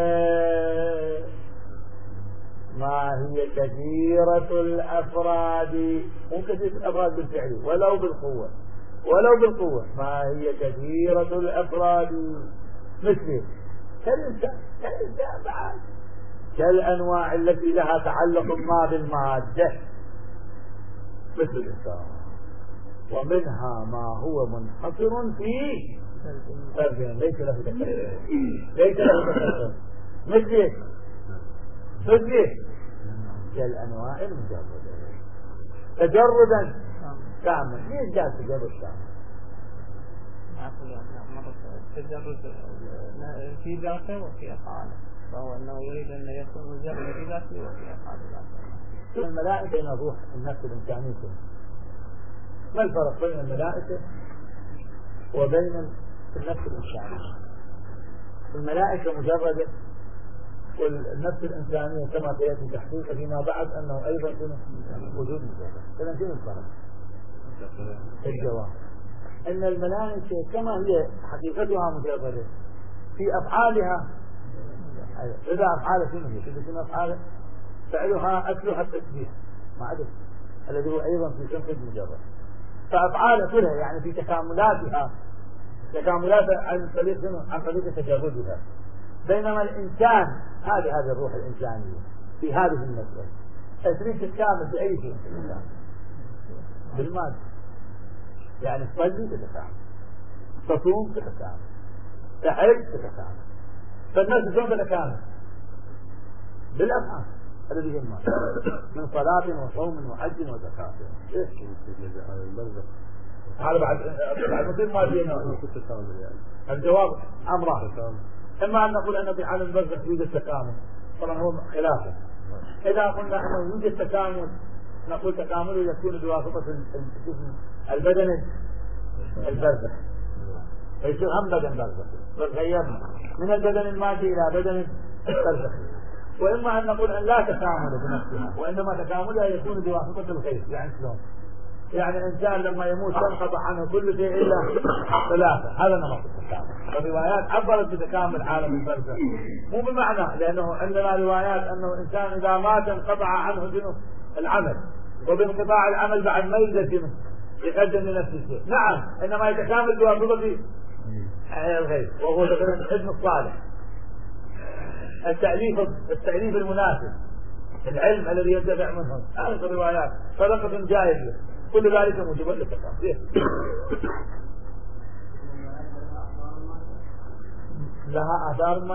ما هي كثيرة الأفراد، مو كثيرة الأفراد بالفعل ولو بالقوة، ما هي كثيرة الأفراد مثل كالإنسان بعد كالأنواع التي لها تعلق ما بالمادة مثل الإنسان، ومنها ما هو منحصر في فرد ليس له تكلم مثل كالأنواع المجردة تجردا كامل. ليش قال تجرد كامل؟ التجرد في ذاته وفي أفعاله، فهو أنه يريد أن يكون مجرد في ذاته وفي أفعاله. الملائكة بين الروح النفس الإنسانية، ما الفرق بين الملائكة وبين النفس الإنسانية؟ الملائكة مجردة، والنفس الإنسانية كما سيأتي تحقيقه فيما بعد أنه أيضا وجود مجرد. إذن شنو الفرق؟ الجواب أن الملائكة كما هي حقيقتها مجردة في أفعالها، إذا أفعال شنو هي؟ شنو أفعال؟ فعلها أكلها التسبيح ما عدد الذي هو أيضا في شنف المجرد، فأفعال كلها يعني في تكاملاتها عن طريق تجردها. بينما الإنسان هذه الروح الإنسانية في هذه المسألة تريد تتكامل بأي شيء في الإنسان بالمادة، يعني تصلي تتكامل، تصوم تتكامل، تحج تتكامل، فالناس شلون تتكامل؟ بالأفعال الذي هم من صلاة وصوم وحج وزكاة. هذا بعد مثل ما فينا الجواب أمران، إما أن نقول أن في عالم البرزخ يوجد تكامل، طبعا هو خلافه. إذا قلنا أنه يوجد تكامل نقول تكامله يكون بواسطة البدن البرزخ، فيصير هم بدن برزخ غيرنا من البدن المادي إلى بدن البرزخ. وإما أن نقول أن لا تكامل بنفسها، وإنما تكاملها يكون بواسطة الخير. يعني شلون؟ يعني الإنسان لما يموت ينقطع عنه كل شيء إلا ثلاثة، هذا نمط التكامل. الروايات عبرت بتكامل عالم البرزخ، مو بمعنى لأنه عندنا روايات أنه الإنسان إذا مات انقطع عنه العمل، وبانقطاع العمل بعد ما يقدر يقدم لنفسه شيء. نعم، إنما يتكامل بواسطة الغيب، وهو الابن الصالح، التأليف المناسب، العلم الذي يدفع منهم. هذه الروايات صدقة جائزة، كل ذلك موجب للتكامل. لها آثار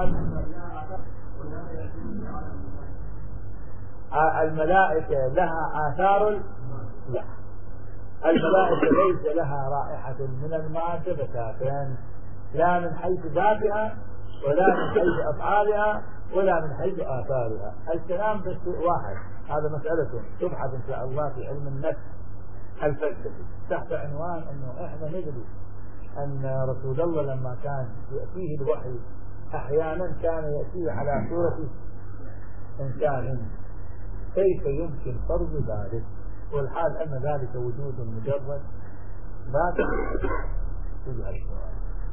الملائكة لها آثار. لا، الملائكة ليس لها رائحة من المادة بتاتا، لا من حيث ذاتها ولا من حيث أفعالها ولا من حيث آثارها. الكلام بس واحد، هذا مسألة تبحث إن شاء الله في علم النفس الفلسفي تحت عنوان أنه إحنا ندري أن رسول الله لما كان يأتيه الوحي أحيانا كان يأتيه على صورة إنسان، كيف يمكن فرض ذلك والحال أن ذلك وجود مجرد ذات تجعل السؤال.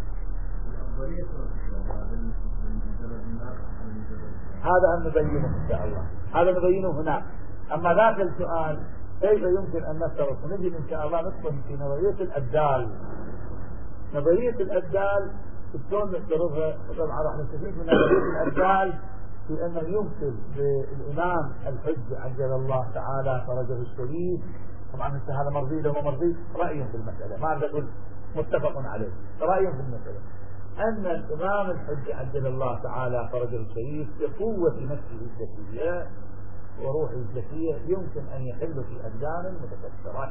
هذا نبينه إن شاء الله، هذا نبينه هناك. أما ذاك السؤال كيف يمكن أن نفترض، نجد إن شاء الله ندخل في نظرية الأبدال. نظرية الأبدال شلون نفترضها؟ طبعا راح نستفيد من نظرية الأبدال في أنه يمكن للإمام الحج عجل الله تعالى فرجه الشريف، طبعا هذا مرضي له مرضي، رأي في المسألة ما نقول متفق عليه، رأي في المسألة أن الإمام الحج عجل الله تعالى فرجه الشريف بقوة نفسه الذكية وروحه الذكية يمكن أن يحل في أبدان متكسرة،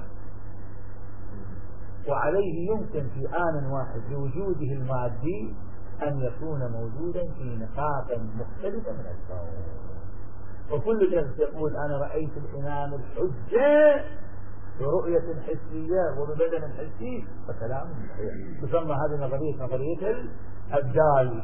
وعليه يمكن في آن واحد بوجوده المادي أن يكون موجودا في نقاط مختلفة من الكون. وكل شخص يقول أنا رأيت الإمام الحجة برؤية حسية وببدن حسي فكلام صحيح. تسمى هذه نظرية الأبدال،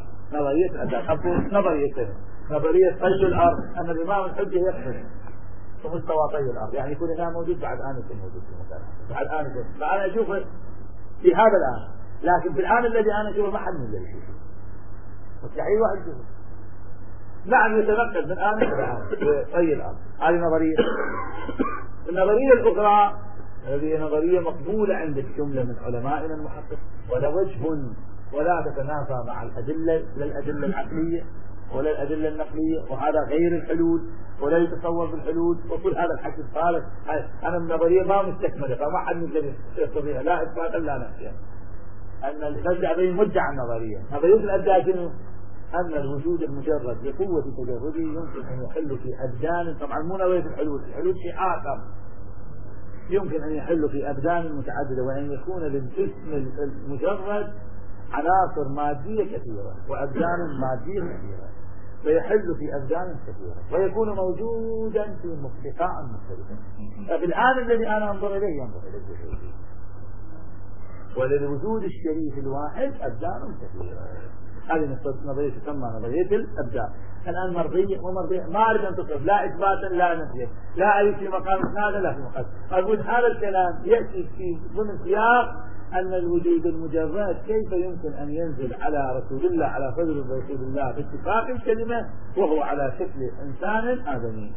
نظرية طي الأرض، أن الإمام الحجة يقفز في مستوى طي الأرض، يعني يكون الآن موجود بعد آن يكون موجود في مكان، بعد آن يكون، فأنا أشوفه في هذا الآن، لكن في الآن الذي أنا أشوفه ما حد من ذلك يشوفه، مستحيل واحد يشوفه. نعم يتنقل من آن إلى آن في طي الأرض. هذه نظرية. النظرية الأخرى هذه نظرية مقبولة عند جملة من علمائنا المحقق، ولا وجه ولا تتنافى مع الأدلة، لا الأدلة العقلية ولا الأدلة النقلية، وهذا غير الحلول ولا يتصور بالحلول، وكل هذا الحكي خالص. أنا النظرية ما مستكملة، فما حد يقدر يستطيع لا إثباتا لا نفيا. أن الأدعية مدعى النظرية، نظرية الأدعية أن الوجود المجرد بقوة تجرده يمكن أن يحل في أبدان، طبعا مو نظرية الحلول شيء آخر، يمكن أن يحل في أبدان متعددة، وأن يكون للجسم المجرد عناصر مادية كثيرة وأبدان مادية كثيرة، فيحل في أبدان كثيرة ويكون موجودا في مخلوقات مختلفة. فالآن الذي أنا أنظر إليه ينظر إلى الوجود، وللوجود الشريف الواحد أبدان كثيرة. هذه نظرية تسمى نظرية الأبدان. الآن مرضية ومرضية، ما أريد أن تصف لا إثباتا لا نفيا، لا أريد في مقام هذا لا في مقام. أقول هذا الكلام يأتي في ضمن سياق أن الوجود المجرد كيف يمكن أن ينزل على رسول الله، على فضل رسول الله باتفاق الكلمة، وهو على شكل إنسان آدمي.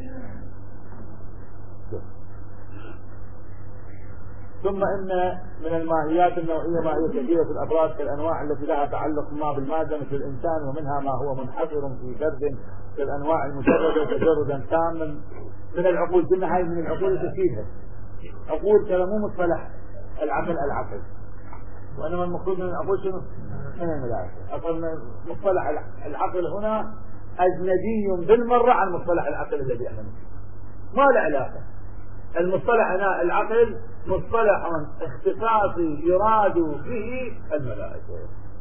ثم إن من الماهيات النوعية ماهية كثيرة في الأفراد كالأنواع التي لها تعلق ما بالمادة مثل الإنسان، ومنها ما هو منحصر في فرد كالأنواع المجردة تجردا تاما من العقول. قلنا هاي من العقول تفيدها عقول ترى مو مصطلح العقل، وإنما المقصود من العقول شنو؟ من الملائكة. أصلا مصطلح العقل هنا أجنبي بالمرة عن مصطلح العقل الذي أمامنا، ما له علاقة. المصطلح هنا العقل مصطلح اختصاصي يراد به الملائكة.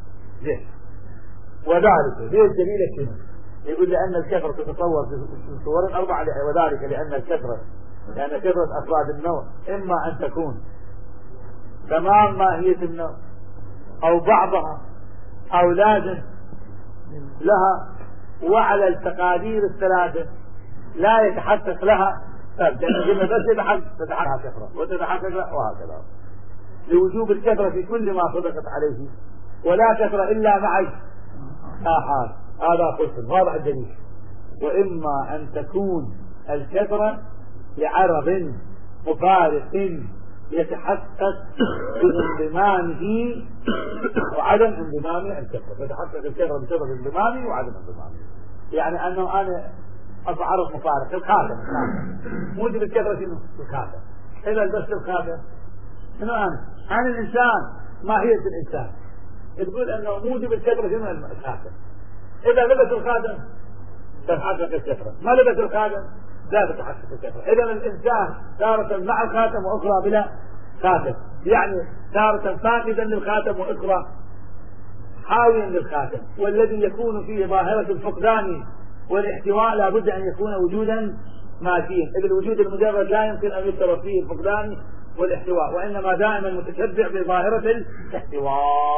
وذلك هي الدليل الشنو؟ يقول لأن الكثرة تتصور في صور أربعة، وذلك لأن كثرة أفراد النوع إما أن تكون تمام ماهية النوع أو بعضها أو لازم لها، وعلى التقادير الثلاثة لا يتحقق لها فرد، لأن بس تتحقق كثرة وتتحقق وهكذا، لوجوب الكثرة في كل ما صدقت عليه، ولا كثرة إلا مع آحاد. هذا قسم واضح الدليل. وإما أن تكون الكثرة لعرض مفارق يتحقق بانضمامه وعدم انضمامه الكثرة، يتحقق الكثرة بسبب انضمامه وعدم انضمامه. يعني أنه أنا عرض مفارق الخاتم موجب الكثرة شنو؟ الخاتم. إذا لبست الخاتم شنو أنا الإنسان ماهية الإنسان تقول أنه موجب الكثرة شنو؟ الخاتم. إذا لبس الخاتم تتحقق الكثرة، ما لبس الخاتم لا تتحقق الكثرة. إذا الإنسان تارة مع الخاتم وأخرى بلا خاتم، يعني تارة فاقدا للخاتم وأخرى حاويا للخاتم. والذي يكون فيه ظاهرة الفقدان والاحتواء لا بد أن يكون وجودا ماديا، إذ الوجود المجرد لا يمكن أن يتصور فيه الفقدان والاحتواء، وإنما دائما متشبع بظاهرة الاحتواء.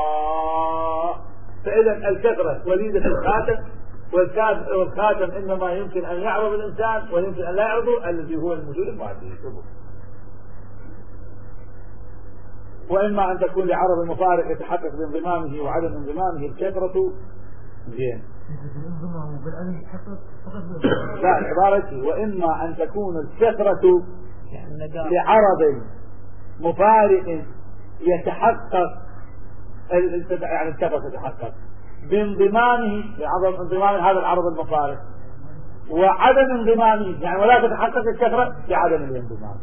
فإذا الكثرة وليدة الخاتم، والخاتم إنما يمكن أن يعرض الإنسان ويمكن أن لا يعرضه الذي هو الموجود المادي. وإما أن تكون لعرض المفارق يتحقق بانضمامه وعدم انضمامه الكثرة زين. لا عبارتي وإما أن تكون الكثرة لعرض مفارق يتحقق، يعني الكثرة تتحقق بانضمامه لعدم انضمام هذا العرض المفارق، وعدم انضمامه يعني ولا تتحقق الكثرة بعدم الانضمام.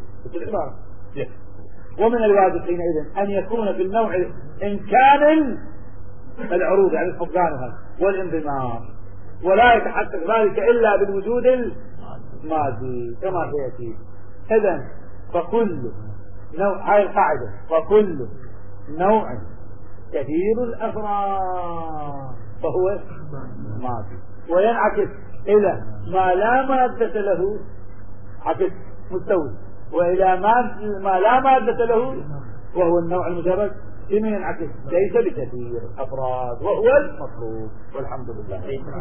ومن الواجب حينئذ أن يكون في النوع إن كان العروض يعني الفقدان والانضمام، ولا يتحقق ذلك إلا بالوجود المادي كما سيأتي. إذن فكل نوع، هاي القاعدة، فكل نوع كثير الأفراد فهو مادي، وينعكس إلى ما لا مادة له عكس مستوي، وإلى ما لا مادة له وهو النوع المجرد إنه ينعكس ليس بكثير أفراد وهو المطلوب. والحمد لله.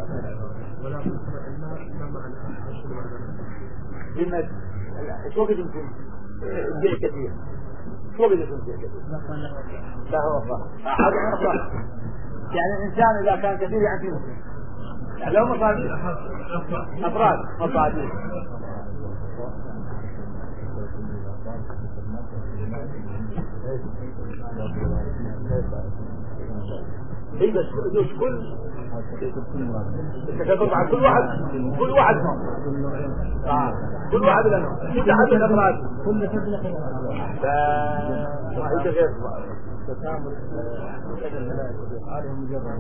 شو قد يمكن شيء كثير؟ شو قد يكون شيء كثير؟ لا هو صح. يعني الإنسان إذا كان كثير يعني فيه لو مصادر أفراد مصادر. اي بس يجوز كل التكاثر مع كل واحد نوع. كل واحد له نوع. انت حد الافراد كل تبلغ انت غير تكامل مكان الملائكة بأفعالهم مجرد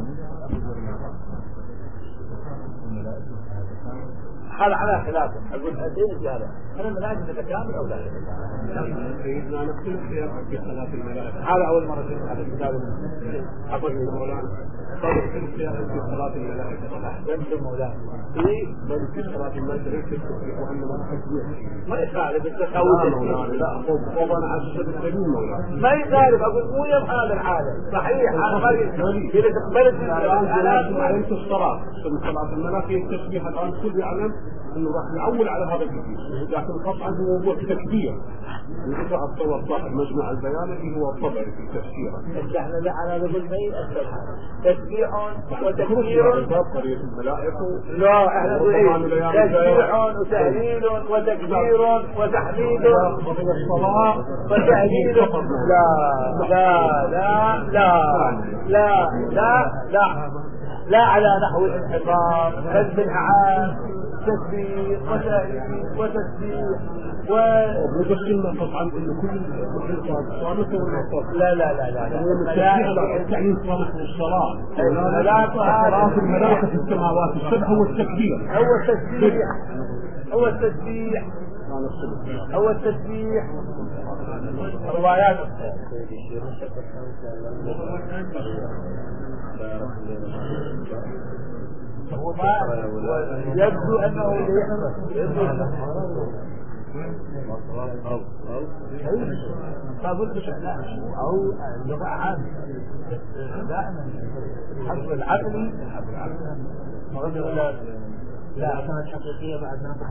هذا على خلافه. اقول هذين في هذا هل الملائكه تتكامل او لا؟ سيدنا نختلف في صلاة الملائكة. هذا اول مره في هذا الكتاب. أقول مولانا نختلف في صلاة الملائكة. احسنتم مولانا. بل في صلاة الملائكة ليس التسبيح وإنما التسبيح. ما يخالف التخوف مولانا لا وضعنا على السبب الدليل مولانا. ما يخالف. اقول مو يم هذا العالم صحيح. انا ما اذا تقبلت الآن علمت الصلاة من صلاة الملائكة التسبيح الآن كل يعلم انه راح نعول على هذا الحديث، لكن قطعا هو موضوع تكبير. إذا أتصور صاحب مجمع البيان اللي هو الطبري في تفسيره. احنا لا انا بقول ما يأثر تسبيح وتكبير طريقة الملائكة. لا احنا نقول ايه تسبيح وتهليل وتكبير وتحميد الصلاة وتهليل. لا لا لا لا لا لا لا لا على نحو الانحطاط. بل بالعام تسبيح وتهليل وتسبيح ومدخلنا طبعا انه كل صامت والنصر. لا لا لا لا لا يعني صامت الصلاة الملائكة في السماوات السبع هو التكبير. هو التسبيح هو التسبيح روايات هو ما يبدو انه او لغة عامة دائما الحظ العقلي لا كانت حقيقية بعد ما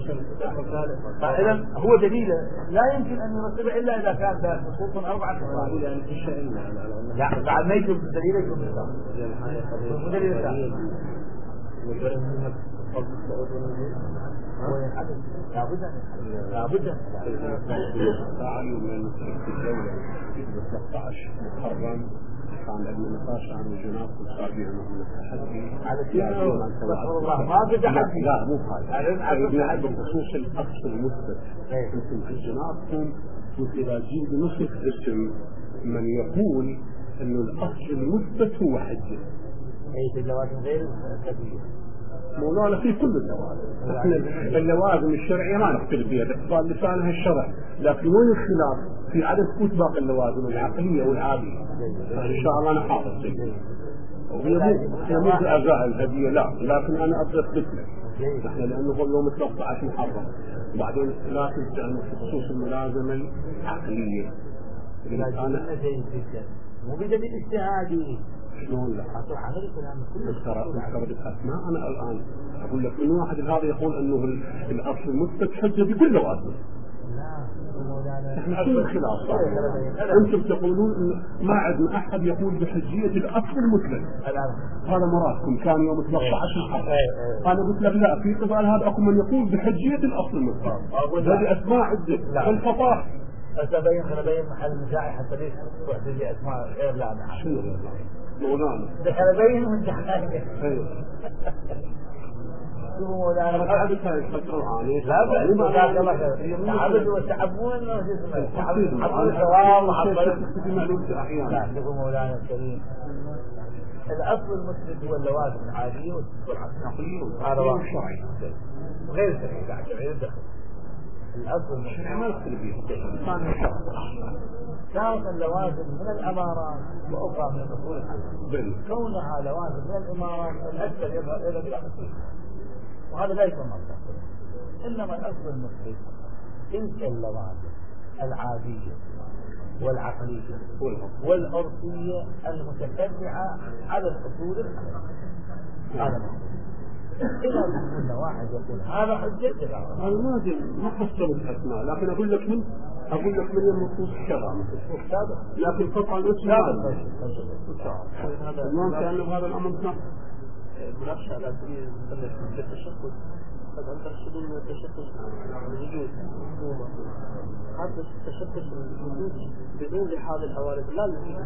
إذا هو دليل لا يمكن أن يرتب إلا إذا كان ذات نصوص 4 أقوال. لا بعد ما يكون دليل يكون دليل لابد من الدولة في 13 محرم كان عندنا نقاش عن الجناب والصابئة من التحدي على الله ما في تحدي. لا مو هذا بخصوص الأصل المثبت. مثل في الجناب إذا جيب بنصف اسم من يقول إنه الأصل المثبت هو حجة. أي في اللوازم غير كبير. مولانا في كل اللوازم. احنا اللوازم الشرعية ما نختلف فيها باعتبار لسانها الشرع، لكن وين الخلاف؟ في عدد ثبوت باقي اللوازم العقلية والعادية. إن شاء الله أنا حاضر شيء. هي مو بأعزاء الهدية لا، لكن أنا أبدأ أثبت لك. إحنا لأنه هو يوم 13 محرم. وبعدين لكن في خصوص الملازمة العقلية. أنا مو بدليل اجتهادي. شلون لا؟ ترى بالأسماء أنا الآن أقول لك إنه واحد هذا يقول إنه الأصل المثبت حجة بكل لوازم. احنا كل خلاف. انتم تقولون ان ما عندنا احد يقول بحجية الاصل المثبت. هذا مرادكم كان يوم 13 محرم. انا قلت لك لا، في قبال هذا اكو من يقول بحجية الاصل المثبت. هذه اسماء عدة الفطاح. خلبين محل النزاع حتى ليش تحدث لي اسماء غير لا شنو مولانا خلبين من جحناك. مولانا عبد القرآن لا عبد والتعبون حصل ثواب وحصل معلومة أحيانا. شوفوا مولانا الكريم الأصل المثبت هو اللوازم العادية والعقلية. هذا واقع شرعي غير شرعي غير دخل. الأصل المثبت ما يختلف فيه كانت اللوازم من الأمارات وأخرى من الأصول الحديثة. كونها لوازم من الأمارات الأكثر يظهر إلى بالأصل، وهذا لا يكون مصدر. إنما الأصل المثبت تلك اللوازم العادية والعقلية والعرفية المتتبعة على الأصول الحديثة. هذا إذا كنا واحد يقول هذا حجة أنا ما حصلت الأسماء، لكن أقول لك من النصوص الشرع لكن قطعا الأسماء ما كان هذا الأمر نقص. المناقشة على سبيل التشخص قد أن ترشدون من التشتت الوجود منظومة. هذا التشتت الوجود بدون لحاظ العوارض لا يوجد.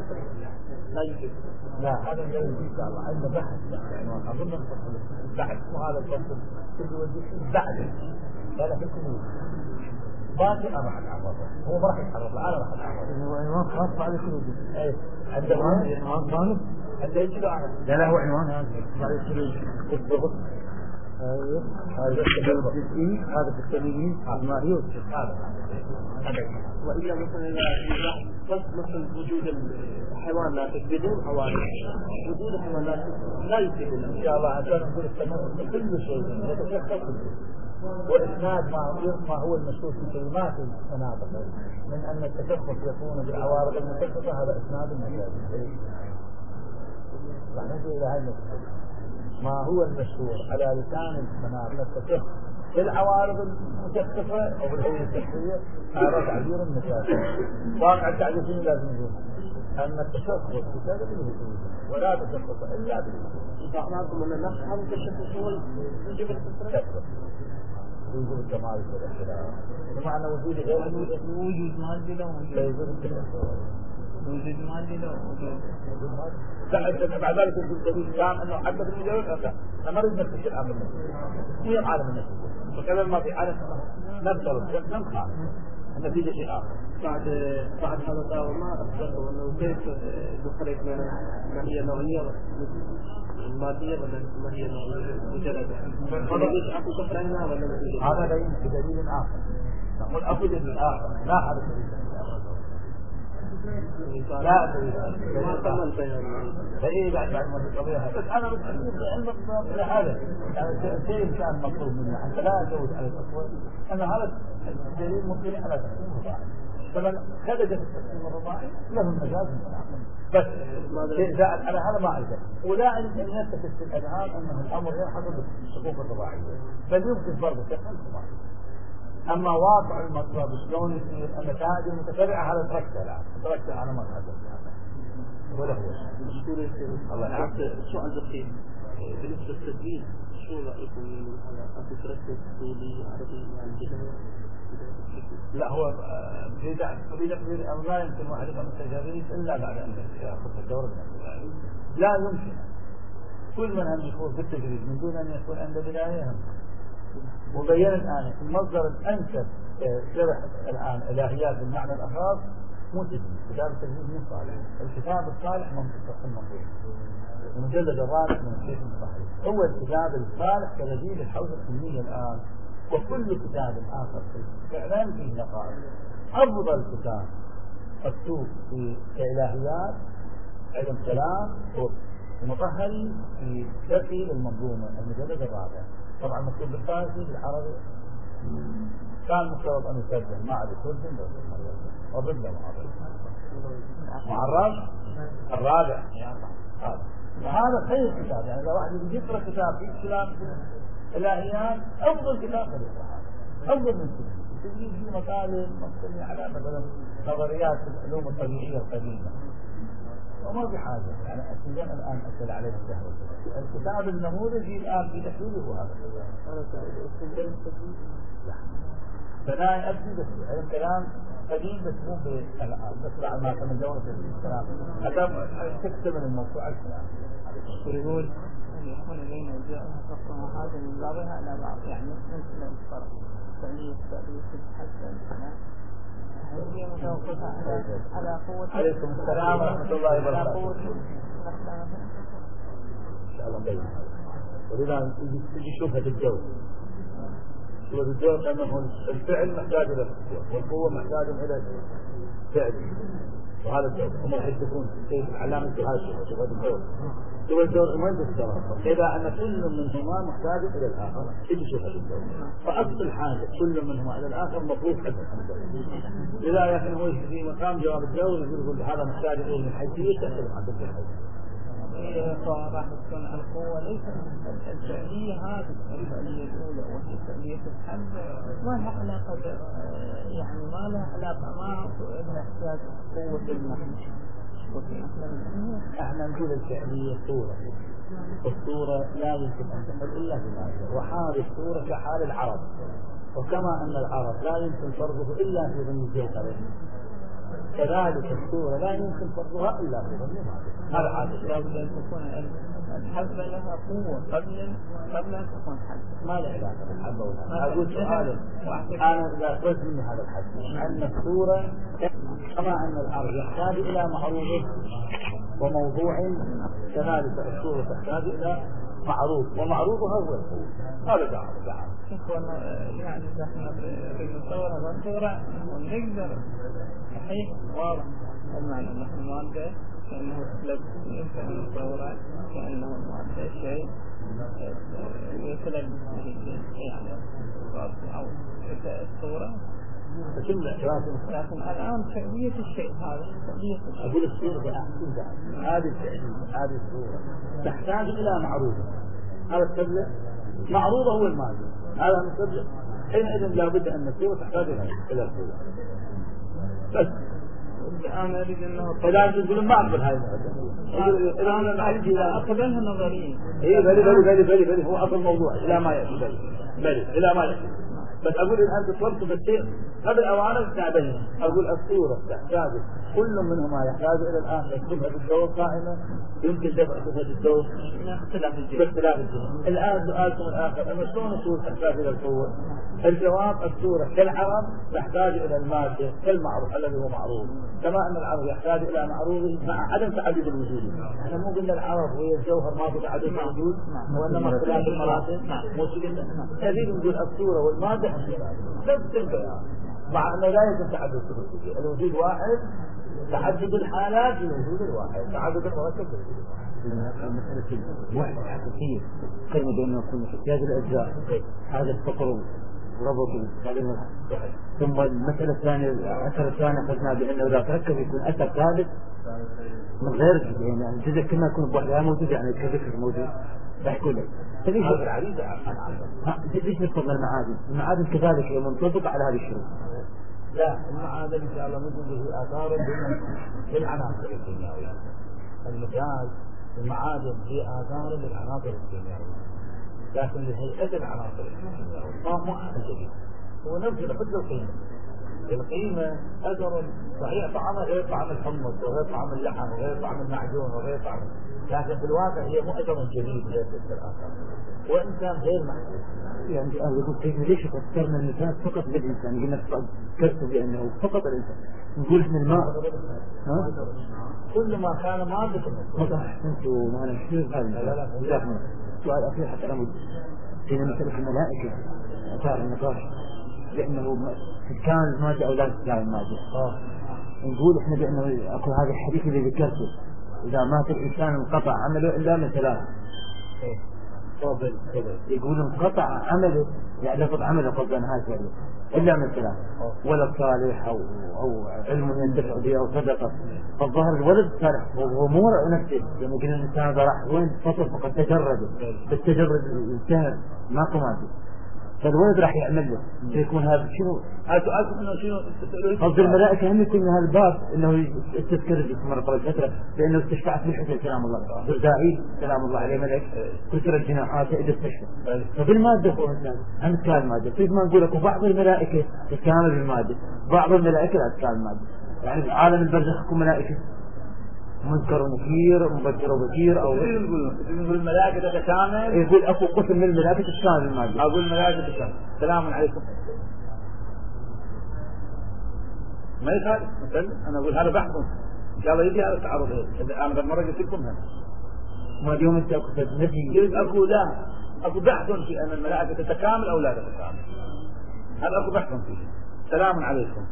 لا هذا الذي إن شاء الله عندنا بحث يعني أظن بحث وهذا الفصل كل وجه بعد لا في كل باقي أنا راح أتعرض هو ما راح يتعرض أنا راح أتعرض هو عنوان خاص على كل وجه. إيه عنده عنوان ثاني عنده يجي له لا هو عنوان بعد كل بالضبط. هذا الجزئي هذا في التمييز ما يوجد هذا وإلا مثلا إذا مثل وجود الحيوانات بدون عوارض وجود الحيوانات لا يفيد إن شاء الله عشان نقول التمييز كل شيء يتشخص وإسناد ما هو المشهور في كلمات المناطق من أن التشخص يكون بالعوارض المتشخصة هذا إسناد المجاز. نجي إلى هذا ما هو المشهور على لسان المناطق التشخص بالعوارض المتشخصة أو بالهوية الشخصية هذا تعبير المجاز. واقع التعريفين لازم يقول أن التشخص بسبب الوجود ولا تشخص إلا بالوجود. معناكم أن نفس هذا التشخص هو يجب التشخص وجود الكمال والاختلاف بمعنى وجود غير وجود مادي له وجود التشخص وجود مادي له وجود مادي بعد ذلك يقول دليل كان انه حدث المجاز هذا ما نريد نفتش الامر هي عالم النفس وكذا ما في عالم نفترض ننخى النتيجه شيء اخر بعد هذا الدعوة ما أصدقوا أنه كيف نخرج من ما هي نوعية المادية ولا ما هي نوعية مجردة وليش أكو كفرنا ولا نتيجة هذا لا يمكن دليل آخر نقول أكو دليل آخر لا هذا دليل لا دليل بعد ما القضية بس أنا بتحدث بعلم الضبط إلى هذا يعني شيء كان مطلوب مني حتى لا أجوز على الأصول أن هذا الدليل ممكن على تقسيم الرباعي فمن خرج التقسيم الرباعي له المجاز بس شيء زائد على هذا ما أجل ولا أن يتكس في الأذهان أنه الأمر ينحصر بالحقوق الرباعية بل يمكن فرض التقسيم الرباعي. أما واقع المطلب شلون يصير النتائج المتتبعة هذا تركته الآن تركته أنا ما أتحدث عنه ولا هو الله يعافيك. السؤال دقيق بالنسبة للتدريب شو رأيكم من هذا أبو تركز طولي عربي مع الجنة؟ لا هو بدأ لا يمكن واحد يقوم بالتجارب إلا بعد أن يأخذ الدورة لا يمكن كل من هم يكون في التجريب من دون أن يكون عند بداية هم مبين الآن المصدر الأنسب شرح الآن إلهيات بالمعنى الأخاص مو تجريب كتاب التجريب مو صالح الكتاب الصالح منطق المنظور المجلد الرابع من الشيخ الصحيح هو الكتاب الصالح كدليل الحوزة العلمية الآن وكل كتاب آخر فعلا فيه نقائص أفضل كتاب مكتوب في كإلهيات علم كلام هو المطهري في شرحه للمنظومة المجلد الرابع طبعا مكتوب بالفارسي بالعربي كان مفترض أن يترجم ما عاد يترجم وضد مع الرابع هذا خير كتاب يعني إذا واحد يقرأ كتاب في كلام الإلهيات أفضل كتاب في الصحابة أفضل من التجريب فيه مطالب مبنية على مثلا نظريات العلوم الطبيعية القديمة وما بحاجة يعني أتجاه الآن أسأل عليه الشهر الكتاب النموذجي الآن في تحويله هو هذا فلا أبدي بس علم كلام قديم بس مو بالآن بس بعد ما كان دورة الكلام حتى تكتمل الموضوع الكلام يقول يكون بين أجزائها فقط هذا من بعضها إلى بعض يعني مثل الفرق تأليف الحسن هي متوقفة على قوة عليكم السلام ورحمة الله وبركاته إن شاء الله بين ولذا تجي شوفها الجو شوفها الجو لأنه الفعل محتاج إلى الجو والقوة محتاج إلى فعل وهذا الجو هم يحب يكون كيف العلامة هذا شوفها الجو هو الدور المهندس إذا أن كل منهما محتاج إلى الآخر كل شيء الدور فأصل حاجة كل منهما إلى الآخر مطلوب حسب إذا لكن هو في مقام جواب الدور يقول هذا محتاج إليه من حيثية تحسب عن تلك الحيثية راح تكون القوة ليس الفعلية هذه الفعلية الأولى وهي فعلية الحل ما لها علاقة يعني ما لها علاقة مع احتياج قوة المحل احنا نقول الفعلية صورة الصورة لا يمكن أن تحل إلا بماذا؟ وحال الصورة كحال العرب، وكما أن العرب لا يمكن فرضه إلا في ضمن الجوهرين، كذلك الصورة لا يمكن فرضها إلا في ضمن ماذا؟ هذا عادة. لابد أن تكون الحبة لها قوة قبل أن تكون حبة. ما له علاقة بالحبة والحبة. أقول سؤالا، أنا إذا أخرج مني هذا الحديث أن الصورة كما أن العرب يحتاج إلى معروض وموضوع، كذلك الصورة تحتاج إلى معروض ومعروضها هو القوة. هذا دعوة. يعني نحن في المصورة والصورة نقدر صحيح واضح المعنى نحن مادة كأنه لب يمكن المصورة كأنه مادة شيء يتلب يعني أو الصورة، لكن الآن فعلية الشيء هذا أقول الصورة هذه الفعلية، هذه الصورة تحتاج إلى معروض. هذا التبلغ معروضه هو الماضي، هذا المتبلغ حينئذ لابد أن الصورة تحتاج إلى الصورة. بس أنا أريد أنه فلا تقولون ما أقبل هذه المعادلة. أنا عندي أقبلها نظريا. إيه بلي هو أصل الموضوع إلى ما يأتي بلي إلى ما يأتي. بس أقول إن أنت تفرط بالشيء قبل أوانك تعبين. أقول الصورة تحتاج كل منهما يحتاج إلى الآن يكتبها بالدور قائمة، يمكن دفع بالدور باختلاف الجنة. الآن سؤالكم الآخر أما شلون الصورة تحتاج إلى القوة؟ الجواب الصورة كالعرب تحتاج إلى المادة كالمعروف الذي هو معروف، كما أن العرب يحتاج إلى معروفه مع عدم تعدد الوجود. احنا مو قلنا العرب وهي الجوهر ما في تعدد الوجود وإنما اختلاف المراتب، مو قلنا هذه نقول الصورة والمادة نفس البيان، مع أنه لا يمكن تعدد الوجود. الوجود واحد، تعدد الحالات الوجود الواحد، تعدد المركب الوجود الواحد. مسألة الوحدة الحقيقية كلمة بأنه يكون احتياج الأجزاء هذا الفقر وربط ثم المسألة الثانية الأثر الثاني أخذنا بأنه إذا تركب يكون أثر ثالث من غير جزء، يعني الجزء كما يكون بوحدها موجود يعني كذكر موجود بحكوا لك. ليش نفضل المعادن كذلك هي منطبقة على هذه الشروط. لا المعادن إن شاء الله ممكن به آثار للعناصر الكيميائية. المجاز المعادن هي آثار للعناصر الكيميائية، لكن لهيئة العناصر الكيميائية ما أحد جديد. هو نفس حتى القيمة أثر صحيح طعمها غير طعم الحمص وغير طعم اللحم وغير طعم المعجون وغير طعم، لكن في الواقع هي مو أثر جديد غير تلك الآثار، وإن كان غير محدود. يعني أنا يقول كيف ليش فكرنا الإنسان فقط بالإنسان؟ قلنا فكرت بأنه فقط الإنسان نقول من الماء كل ما كان مادة فقط. أحسنتوا معنا كثير هذا سؤال أخير حتى أنا فينا مسألة الملائكة أثار النقاش لأنه كان المادة أو لا تتكلم المادة. نقول إحنا بأنه أقول هذا الحديث اللي ذكرته إذا مات الإنسان انقطع عمله إلا من ثلاث. يقول انقطع عمله يعني لفظ عمله قبل نهاية إلا من ثلاث، ولد صالح أو علم ينتفع به أو صدقة. فالظاهر الولد صالح وهو مو نفسه لما قلنا الإنسان هذا راح وين فصل فقد تجرده بالتجرد انتهى ما قماته، فالولد راح يعمل له يكون هذا شنو قصد الملائكة هم يكون هذا الباب انه تذكر مرة قبل فترة لانه استشفعت من حسن كلام الله زرزائيل سلام الله عليه ملك كسر الجناحات اذا استشفى. فبالمادة هم تكامل المادة، كيف ما نقول لك بعض الملائكة تكامل بالمادة بعض الملائكة لا تكامل المادة. يعني في عالم البرزخ يكون ملائكة منكر ونكير مبكر وبكير او يقول الملائكة تتكامل، يقول اكو قسم من الملائكة تتكامل المادة. اقول الملائكة تتكامل سلام عليكم ما يخالف مثلا. انا اقول هذا بحث ان شاء الله يجي هذا التعرض. انا مرة قلت لكم هذا ما اليوم انت اكو نفي قلت اكو لا اكو بحث في ان الملائكة تتكامل او لا تتكامل، هذا اكو بحث فيه. سلام عليكم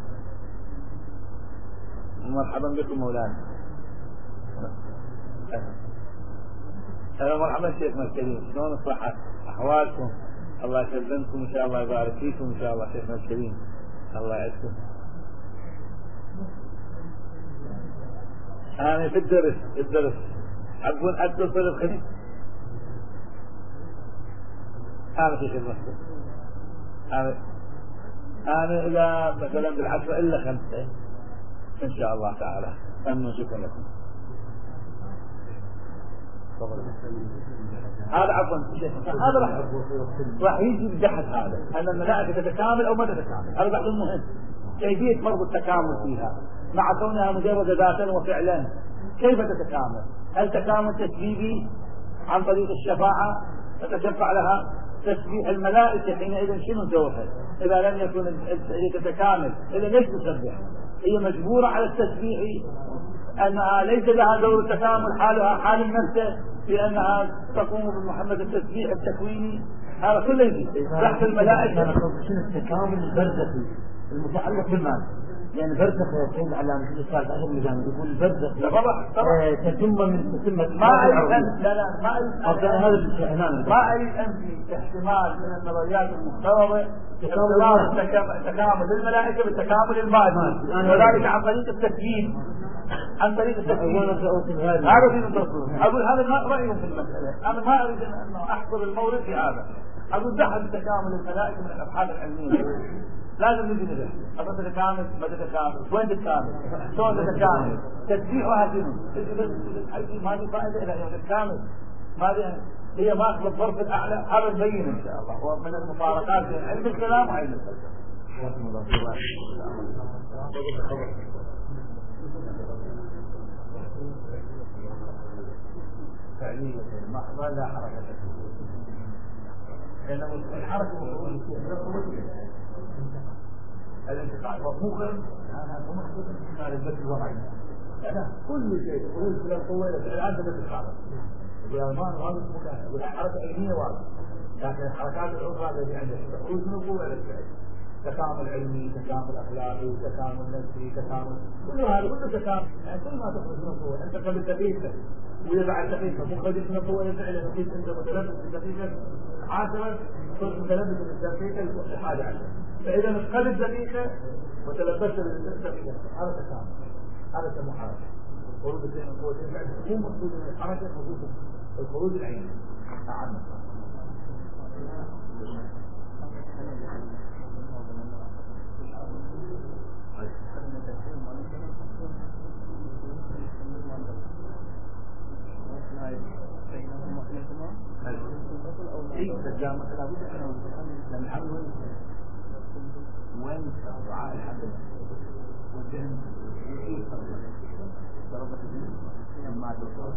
مرحبا بكم مولانا. مرحبا شيخنا الكريم، شلون الصحة أحوالكم؟ الله يسلمكم إن شاء الله يبارك فيكم إن شاء الله شيخنا الكريم الله يعزكم. أنا في الدرس أبون أتصل الخليج أنا في خدمتكم. أنا إلى مثلا بالعشرة إلا 5 إن شاء الله تعالى. أمنوا شكرا لكم. هذا عفوا هذا راح يجي بجحد هذا أن الملائكة تتكامل أو ما تتكامل. هذا بعد المهم كيفية فرض التكامل فيها مع كونها مجرد ذاتا وفعلا. كيف تتكامل؟ هل تكامل تسبيبي عن طريق الشفاعة تتشفع لها؟ تسبيح الملائكة حينئذ شنو جوهر إذا لم يكن تتكامل؟ إذا ليش تسبح؟ هي مجبورة على التسبيح أنها ليس لها دور التكامل، حالها حال النفس لأنها تقوم بمحمد التسبيح التكويني. هذا كله يجي تحت الملائكة. شنو التكامل البرزخي المتعلق بالمال؟ يعني برزخ يقول على مثل الثالث عشر مجانب يقول برزخ تتم من تتمة ما أريد لا ما أريد أنفي احتمال من النظريات المفترضة تكامل للملائكة بالتكامل المادي وذلك عن طريق التسجيل عن طريق التسجيل. هذا في نظرهم. أقول هذا ما رأيهم في المسألة. أنا ما أريد أن أحضر المورد في هذا. أقول دخل تكامل الملائكة من الأبحاث العلمية. لازم نجي نبحث أبدا تتكامل ما تتكامل وين تتكامل شلون تتكامل تسبيحها شنو ما في فائدة إلى أن تتكامل. ما هي ماخذ الظرف الأعلى. هذا نبين إن شاء الله ومن المفارقات بين علم الكلام وعلم الفلسفة. فعليا ما لا حركة لأن الحركة الانتقال مخرج هذا مخرج من البث الوضعي. كل شيء خروج من القوة الآن تتحرك. الألمان هذا والحركة علمية واضحة. لكن الحركات الأخرى التي عندها خروج من القوة إلى الفعل. تكامل علمي، تكامل أخلاقي، تكامل نفسي، تكامل كل هذا كله تكامل. يعني كل ما تخرج من القوة أنت قبل دقيقة وإذا بعد دقيقة مخرج من القوة إلى الفعل نتيجة أنت متلبس بدقيقة عاشرة صرت متلبس بالدقيقة الحادي عشر. فإذا قبل دقيقة وتلبست بالدقيقة هذا تكامل. هذا اسمه حركة. خروج بين القوتين بعد مو مقصود من الحركة الخروج العيني. نعم. وين دعاء الحدث والذهن ضربت ما توصل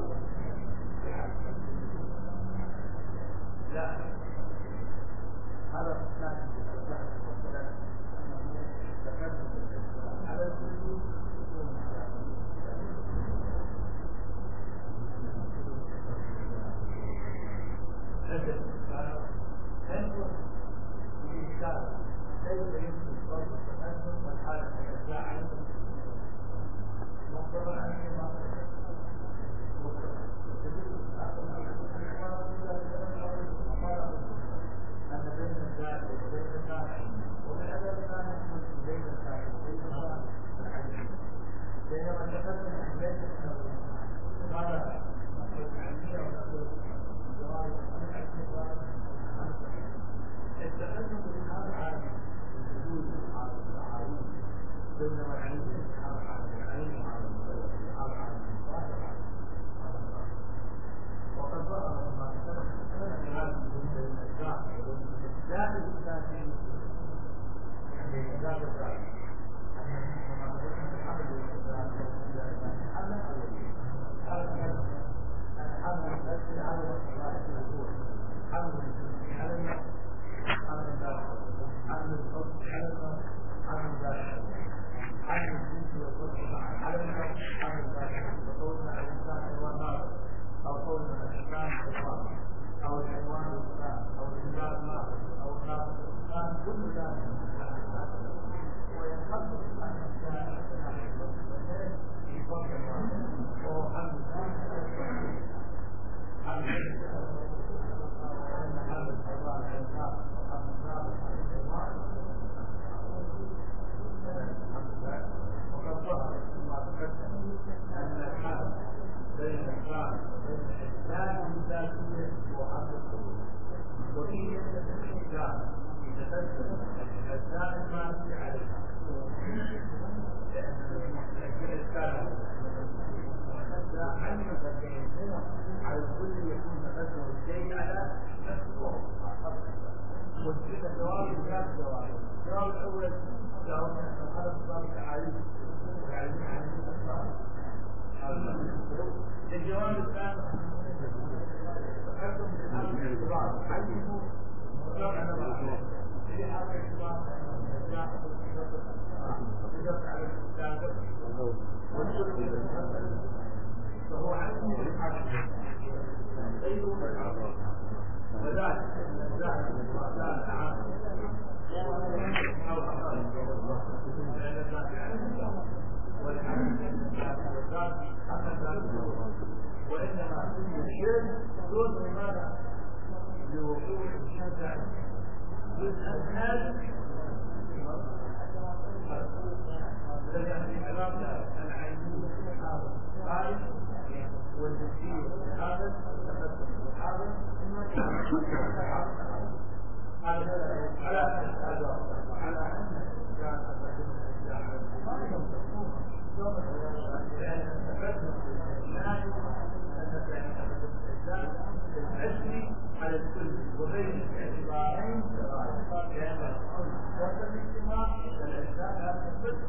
لا هذا لازم على الوجود كيف يمكن ضرب التقدم والحالة الإبداع مقتضى أنهما أن بين الذات وبين النافع وبهذا الإنسان يكون بين الذات وبين العلم بينما التقدم عن بين هذا العلمية والأسلوب الجوائز التقدم بالإنهار عالم الوجود عالم العالم بينما العلم عالم العلم عالم وقد ظهر ما تكلم العالم بين الذات وبين الذات الذاتي يعني الذات الذاتي كما ذكرنا الحمد لله حمل الذي على الوجود حمل على حمل الذات حمل الحب على النفس حمل الذات حمل الجنس والقدس على النفس حمل الذات وقولنا الانسان حيوان او قولنا الانسان حيوان او الحيوان الانسان او الانسان ناقص او الناقص الانسان كل ذلك وينحصر الانسان في فضل الله وهو حمل وقد ظهر كما تقدم ان الحال بين الذات وبين الذات الذاتيه وحد القلوب وفيه الاشكال يتقدم الاجزاء الماديه عليها لان الاشكال الاجزاء علم على الكل يكون تقدم الشيء على نفسه وجد جواب ثلاث جواب الجواب الاول جاوبنا ان هذا الصار تعاليم والعلم عن الاسرار الجواب الثاني تقدم بالامر الاعتبار علمه وشرع نظره في هذا الاعتبار جاء وجدت على الكتاب والشرك فهو علم بالحق غير بالعقل وذلك ان الزاهد والزاهد عام وإنما الشرك دون لماذا؟ لوقوع الشرع بالأسهل الذي علاقة العينية هذا الخارج والجنسية هذا التقدم والحاضر على أن الإنسان تقدم الأجل على الكل وغير الاعتبارين لأن الكل وصل الاجتماع فالإنسان لا تثبت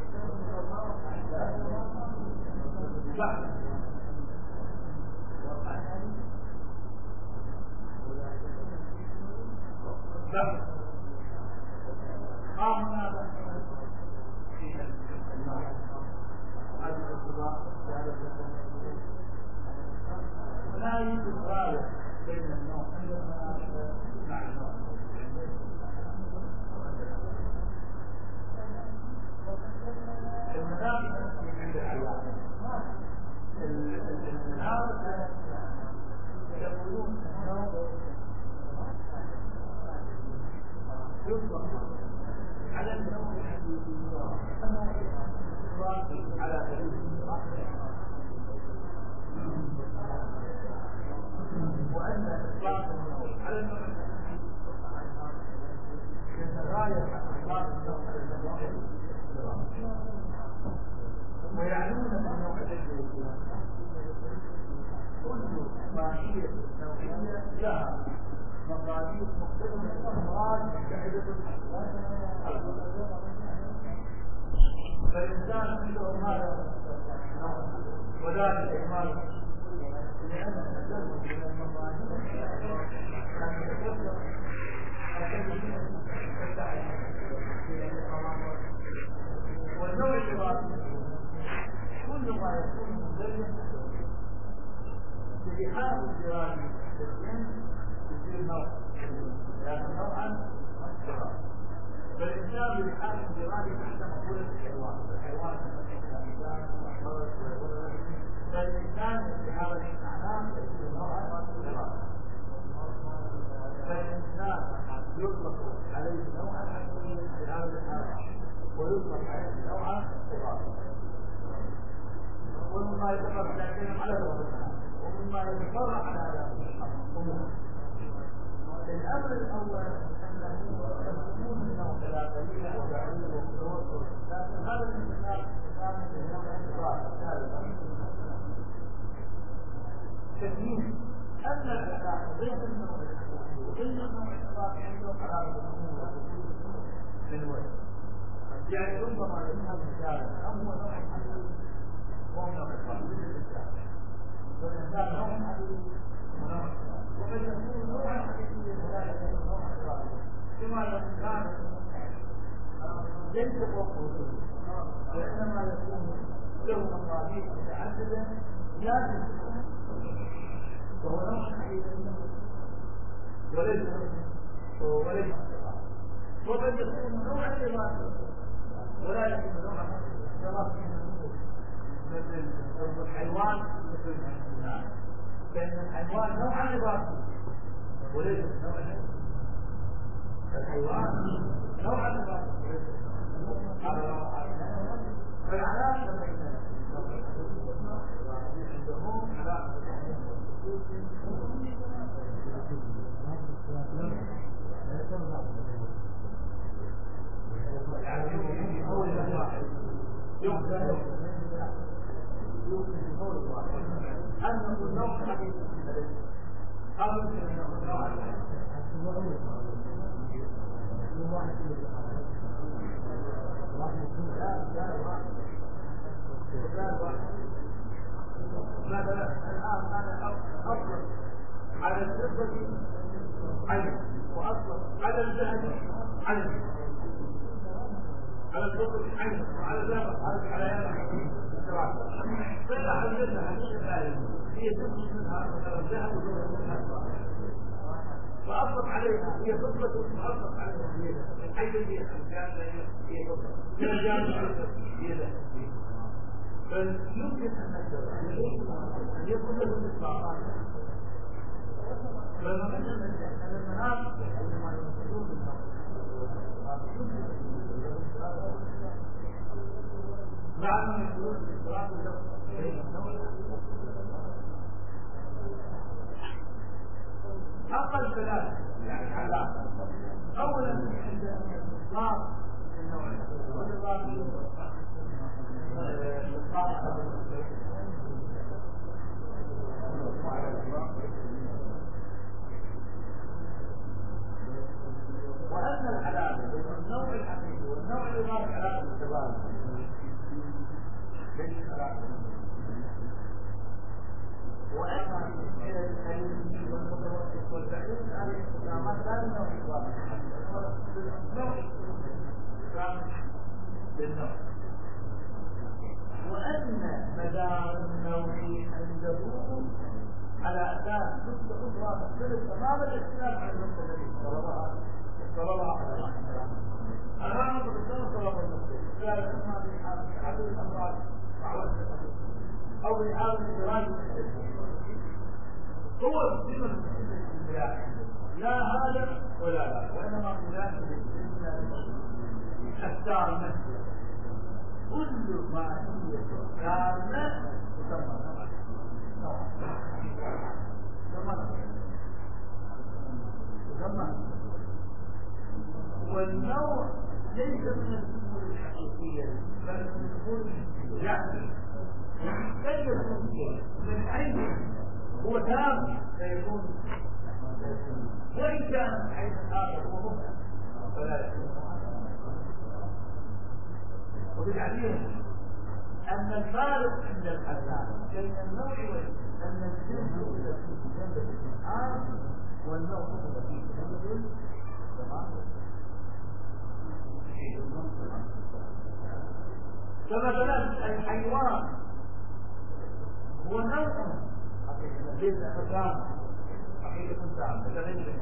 لا يوجد غاية بين النوع مع النوع المناطق من عند العلام المناطق يقولون انه يطلق على النوع على دليل وأن إطلاق النوع على النوع يتغاير عن إطلاق النوع على النوع ويعنون بالنوع الذي كل ماهية نوعية لها مقادير مختلفة أمراض متحدة فالإنسان عنده هذا وذلك إكمال في حالة الجراد يصير نوع لأن نوعا فالإنسان في حالة الجراد تحت مقولة الحيوان فالإنسان في حالة الأعلام يصير نوعا جراد فالإنسان يطلق عليه نوعا في هذا الحالة ويطلق عليه نوعا جراد ومما يتفرع لكن على ومما يتفرع على هذا الأمور الأمر الأول أنه يكون منه إلى قليل وبعيد وقدوة لكن هذا الانتقال كان من نوع انتقال تكميل أن العلاقة بين النوع وبين النوع الانتقال عنده علاقة من وجه يعني ربما يفهم رجالا أو نوع حديث وهو نوع والإنسان نوع حديث ونوع وقد يكون نوعا حديثيا ولا يكون نوعا حديثيا كما لو كان ليس فوقه وإنما يكون له مقادير متعددة لا تكون وهو نوع حديثي وليس وقد يكون نوعا لغاية ولا يكون نوعا لغاية مثل الحيوان مثل الإنسان لأن الحيوان نوعا لغاية وليس نوعا الحيوان نوعا لغاية فالعلاقة بين عندهم علاقة أنه النوع حديث أو النوع مثلا الآن أنا أطلق على الفضة عين وأطلق على الذهب عين على الفضة عين وعلى الذهب على يد فإذا حدثنا هي تنقص منها مثلا الذهب فأطلق عليها هي فضة وأطلق عليها هي حيث هي فضة من جانب هي فيمكن أن نقدر أن يكون له إطلاقات فلما أن المناطق عندما ينقلون مع أن يقولون الإطلاق أقل ثلاثة يعني علاقة أولا عند الإطلاق النوع والإطلاق وأن العلاقة بين النوع الحقيقي والنوع الإضافي علاقة متبادلة ليس علاقة وأن الحليم والمتوسط والبعيد هذه الاستخدامات لا للنوع الإضافي نوع للنوع وأن مدار النوع عنده على أساس نقطة أخرى تختلف تماما الاختلاف عن النقطة التي افترضها أمام الإنسان طلب النقطة لا إما في حال الأمراض أو في حال الإدراج هو السنة لا هذا ولا لا وإنما خلاف السار نفسه كل ما هي كاملة تسمى والنوع ليس من الأمور الحقيقية بل من الأمور يعني كيف يكون من حيث هو تام سيكون وإن كان من حيث آخر هو مبهم فلا يكون وبالعليم أن الفارق عند الحسان بين النوع أن الجنس التي في جنب الإنسان والنوع التي في جنب كمثلا الحيوان هو نوع ليس تامة حقيقة تامة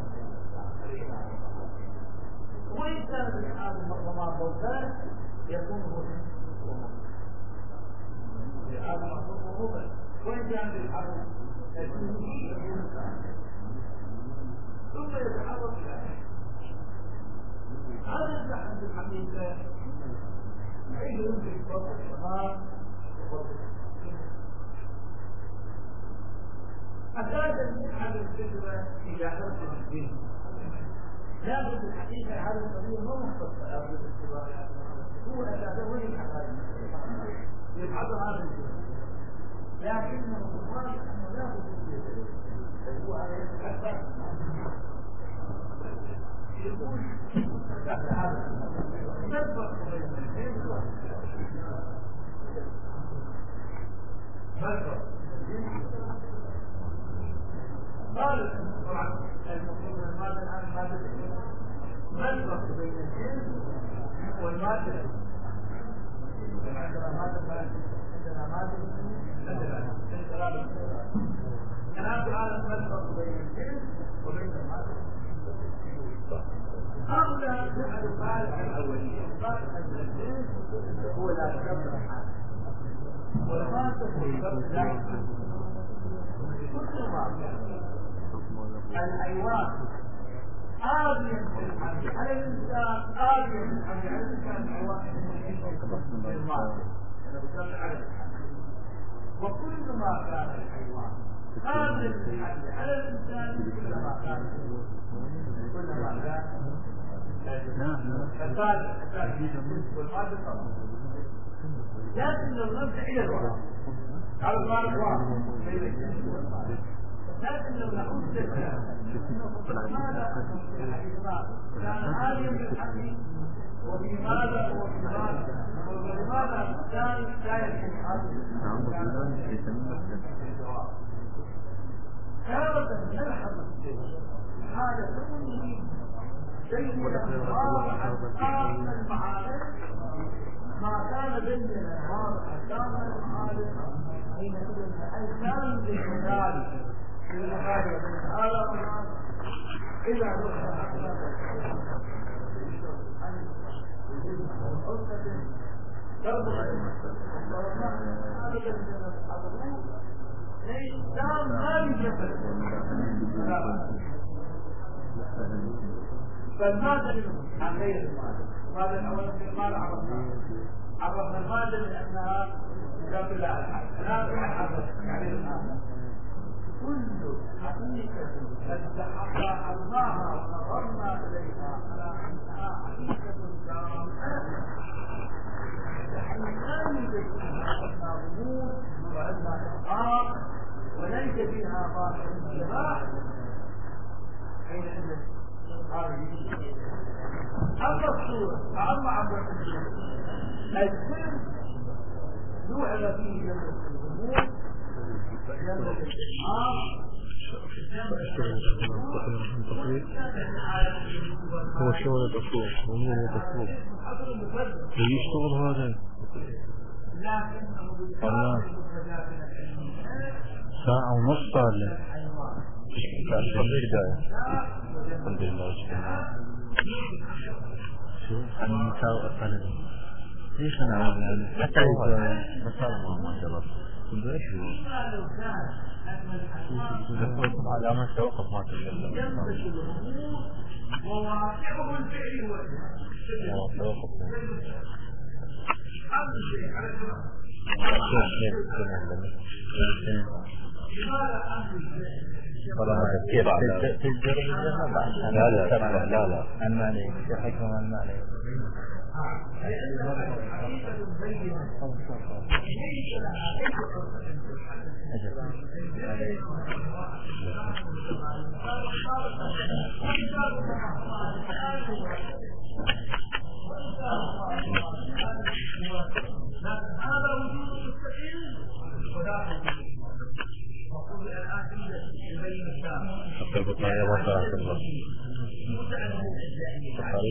وإن كانت الحال المحرمات ضوءات يكون هو هذا مخلوق مباشر وإن كانت الحال الكلي يكون تامة ثم يتحرك إلى هذا البحث في الحقيقة حيث يمكن فرق الشمال وفرق أساسا من هذه الفكرة إلى حرف الدين لكن في الحقيقة هذه القضية ما مختصة أو بالاعتبار هو أساسا وين الحقائق يبحث هذا الجزء لكنه الواقع أنه لا بد هو هذا يتحدث يقول ما الفرق بين الاثنين ما الفرق قال طبعا المفروض المادة الآن المادة ما الفرق بين الجنس والمادة عندنا مادة عندنا مادة أنا أقول ما الفرق بين الجنس وبين المادة هؤلاء جعلوا قاعدة الأولية قاعدة الجنس هو لا شبه والمادة هو شبه لا كل ما الحيوان آبيا في الحمل على الإنسان آبيا في الحمل على الإنسان الحيوان في المادة أنا بسمع على الحمل وكل ما كان الحيوان آبيا في الحمل على الإنسان كلما كان والمادة طبعا لكن لو نرجع إلى الوراء على المال واحد لكن لو نعود لماذا كان عاليا بالحديث ولماذا كان لا يكون هذا نلحظ هذا كله سيدا واضحا قام المعارف ما كان بين الانوار حكام المعارف حينئذ الانسان بالمثال في المقابله بين هذا والناس اذا دخل احداث الإنسان ما يجفل فالمادة عن غير المادة ماذا أولا في المادة عرفنا المادة لأنها تدل على الحاجة يعني المادة كل حقيقة استحضرناها ونظرنا إليها على أنها حقيقة جامعة لا يوجد فيها غموض وعندنا إحقاق وليس فيها ظاهر الاتباع حينئذ أما الصورة أما عبر السر يوعد فيه جنة الغموض جنة الإحقاق هو شغل تصوير يشتغل هذا والله ساعة ونص صار له الحمد لله شو أنا مساوي أصلا ليش أنا حتى مساوي ما شاء الله كنت إيش هو علامة توقف ما تجلى وواقعه الفعلي توقف كيف تجرب لا المعني يحكم المعني هذا وجود مستقيم ولا وقل الآن يبين الشام حتى البطاية ما تعرف الله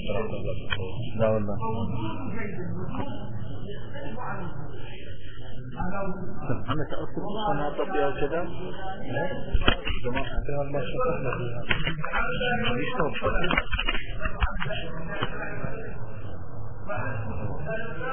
لا والله أنا تأكد الصناطة فيها وكذا فيها ما شرحنا فيها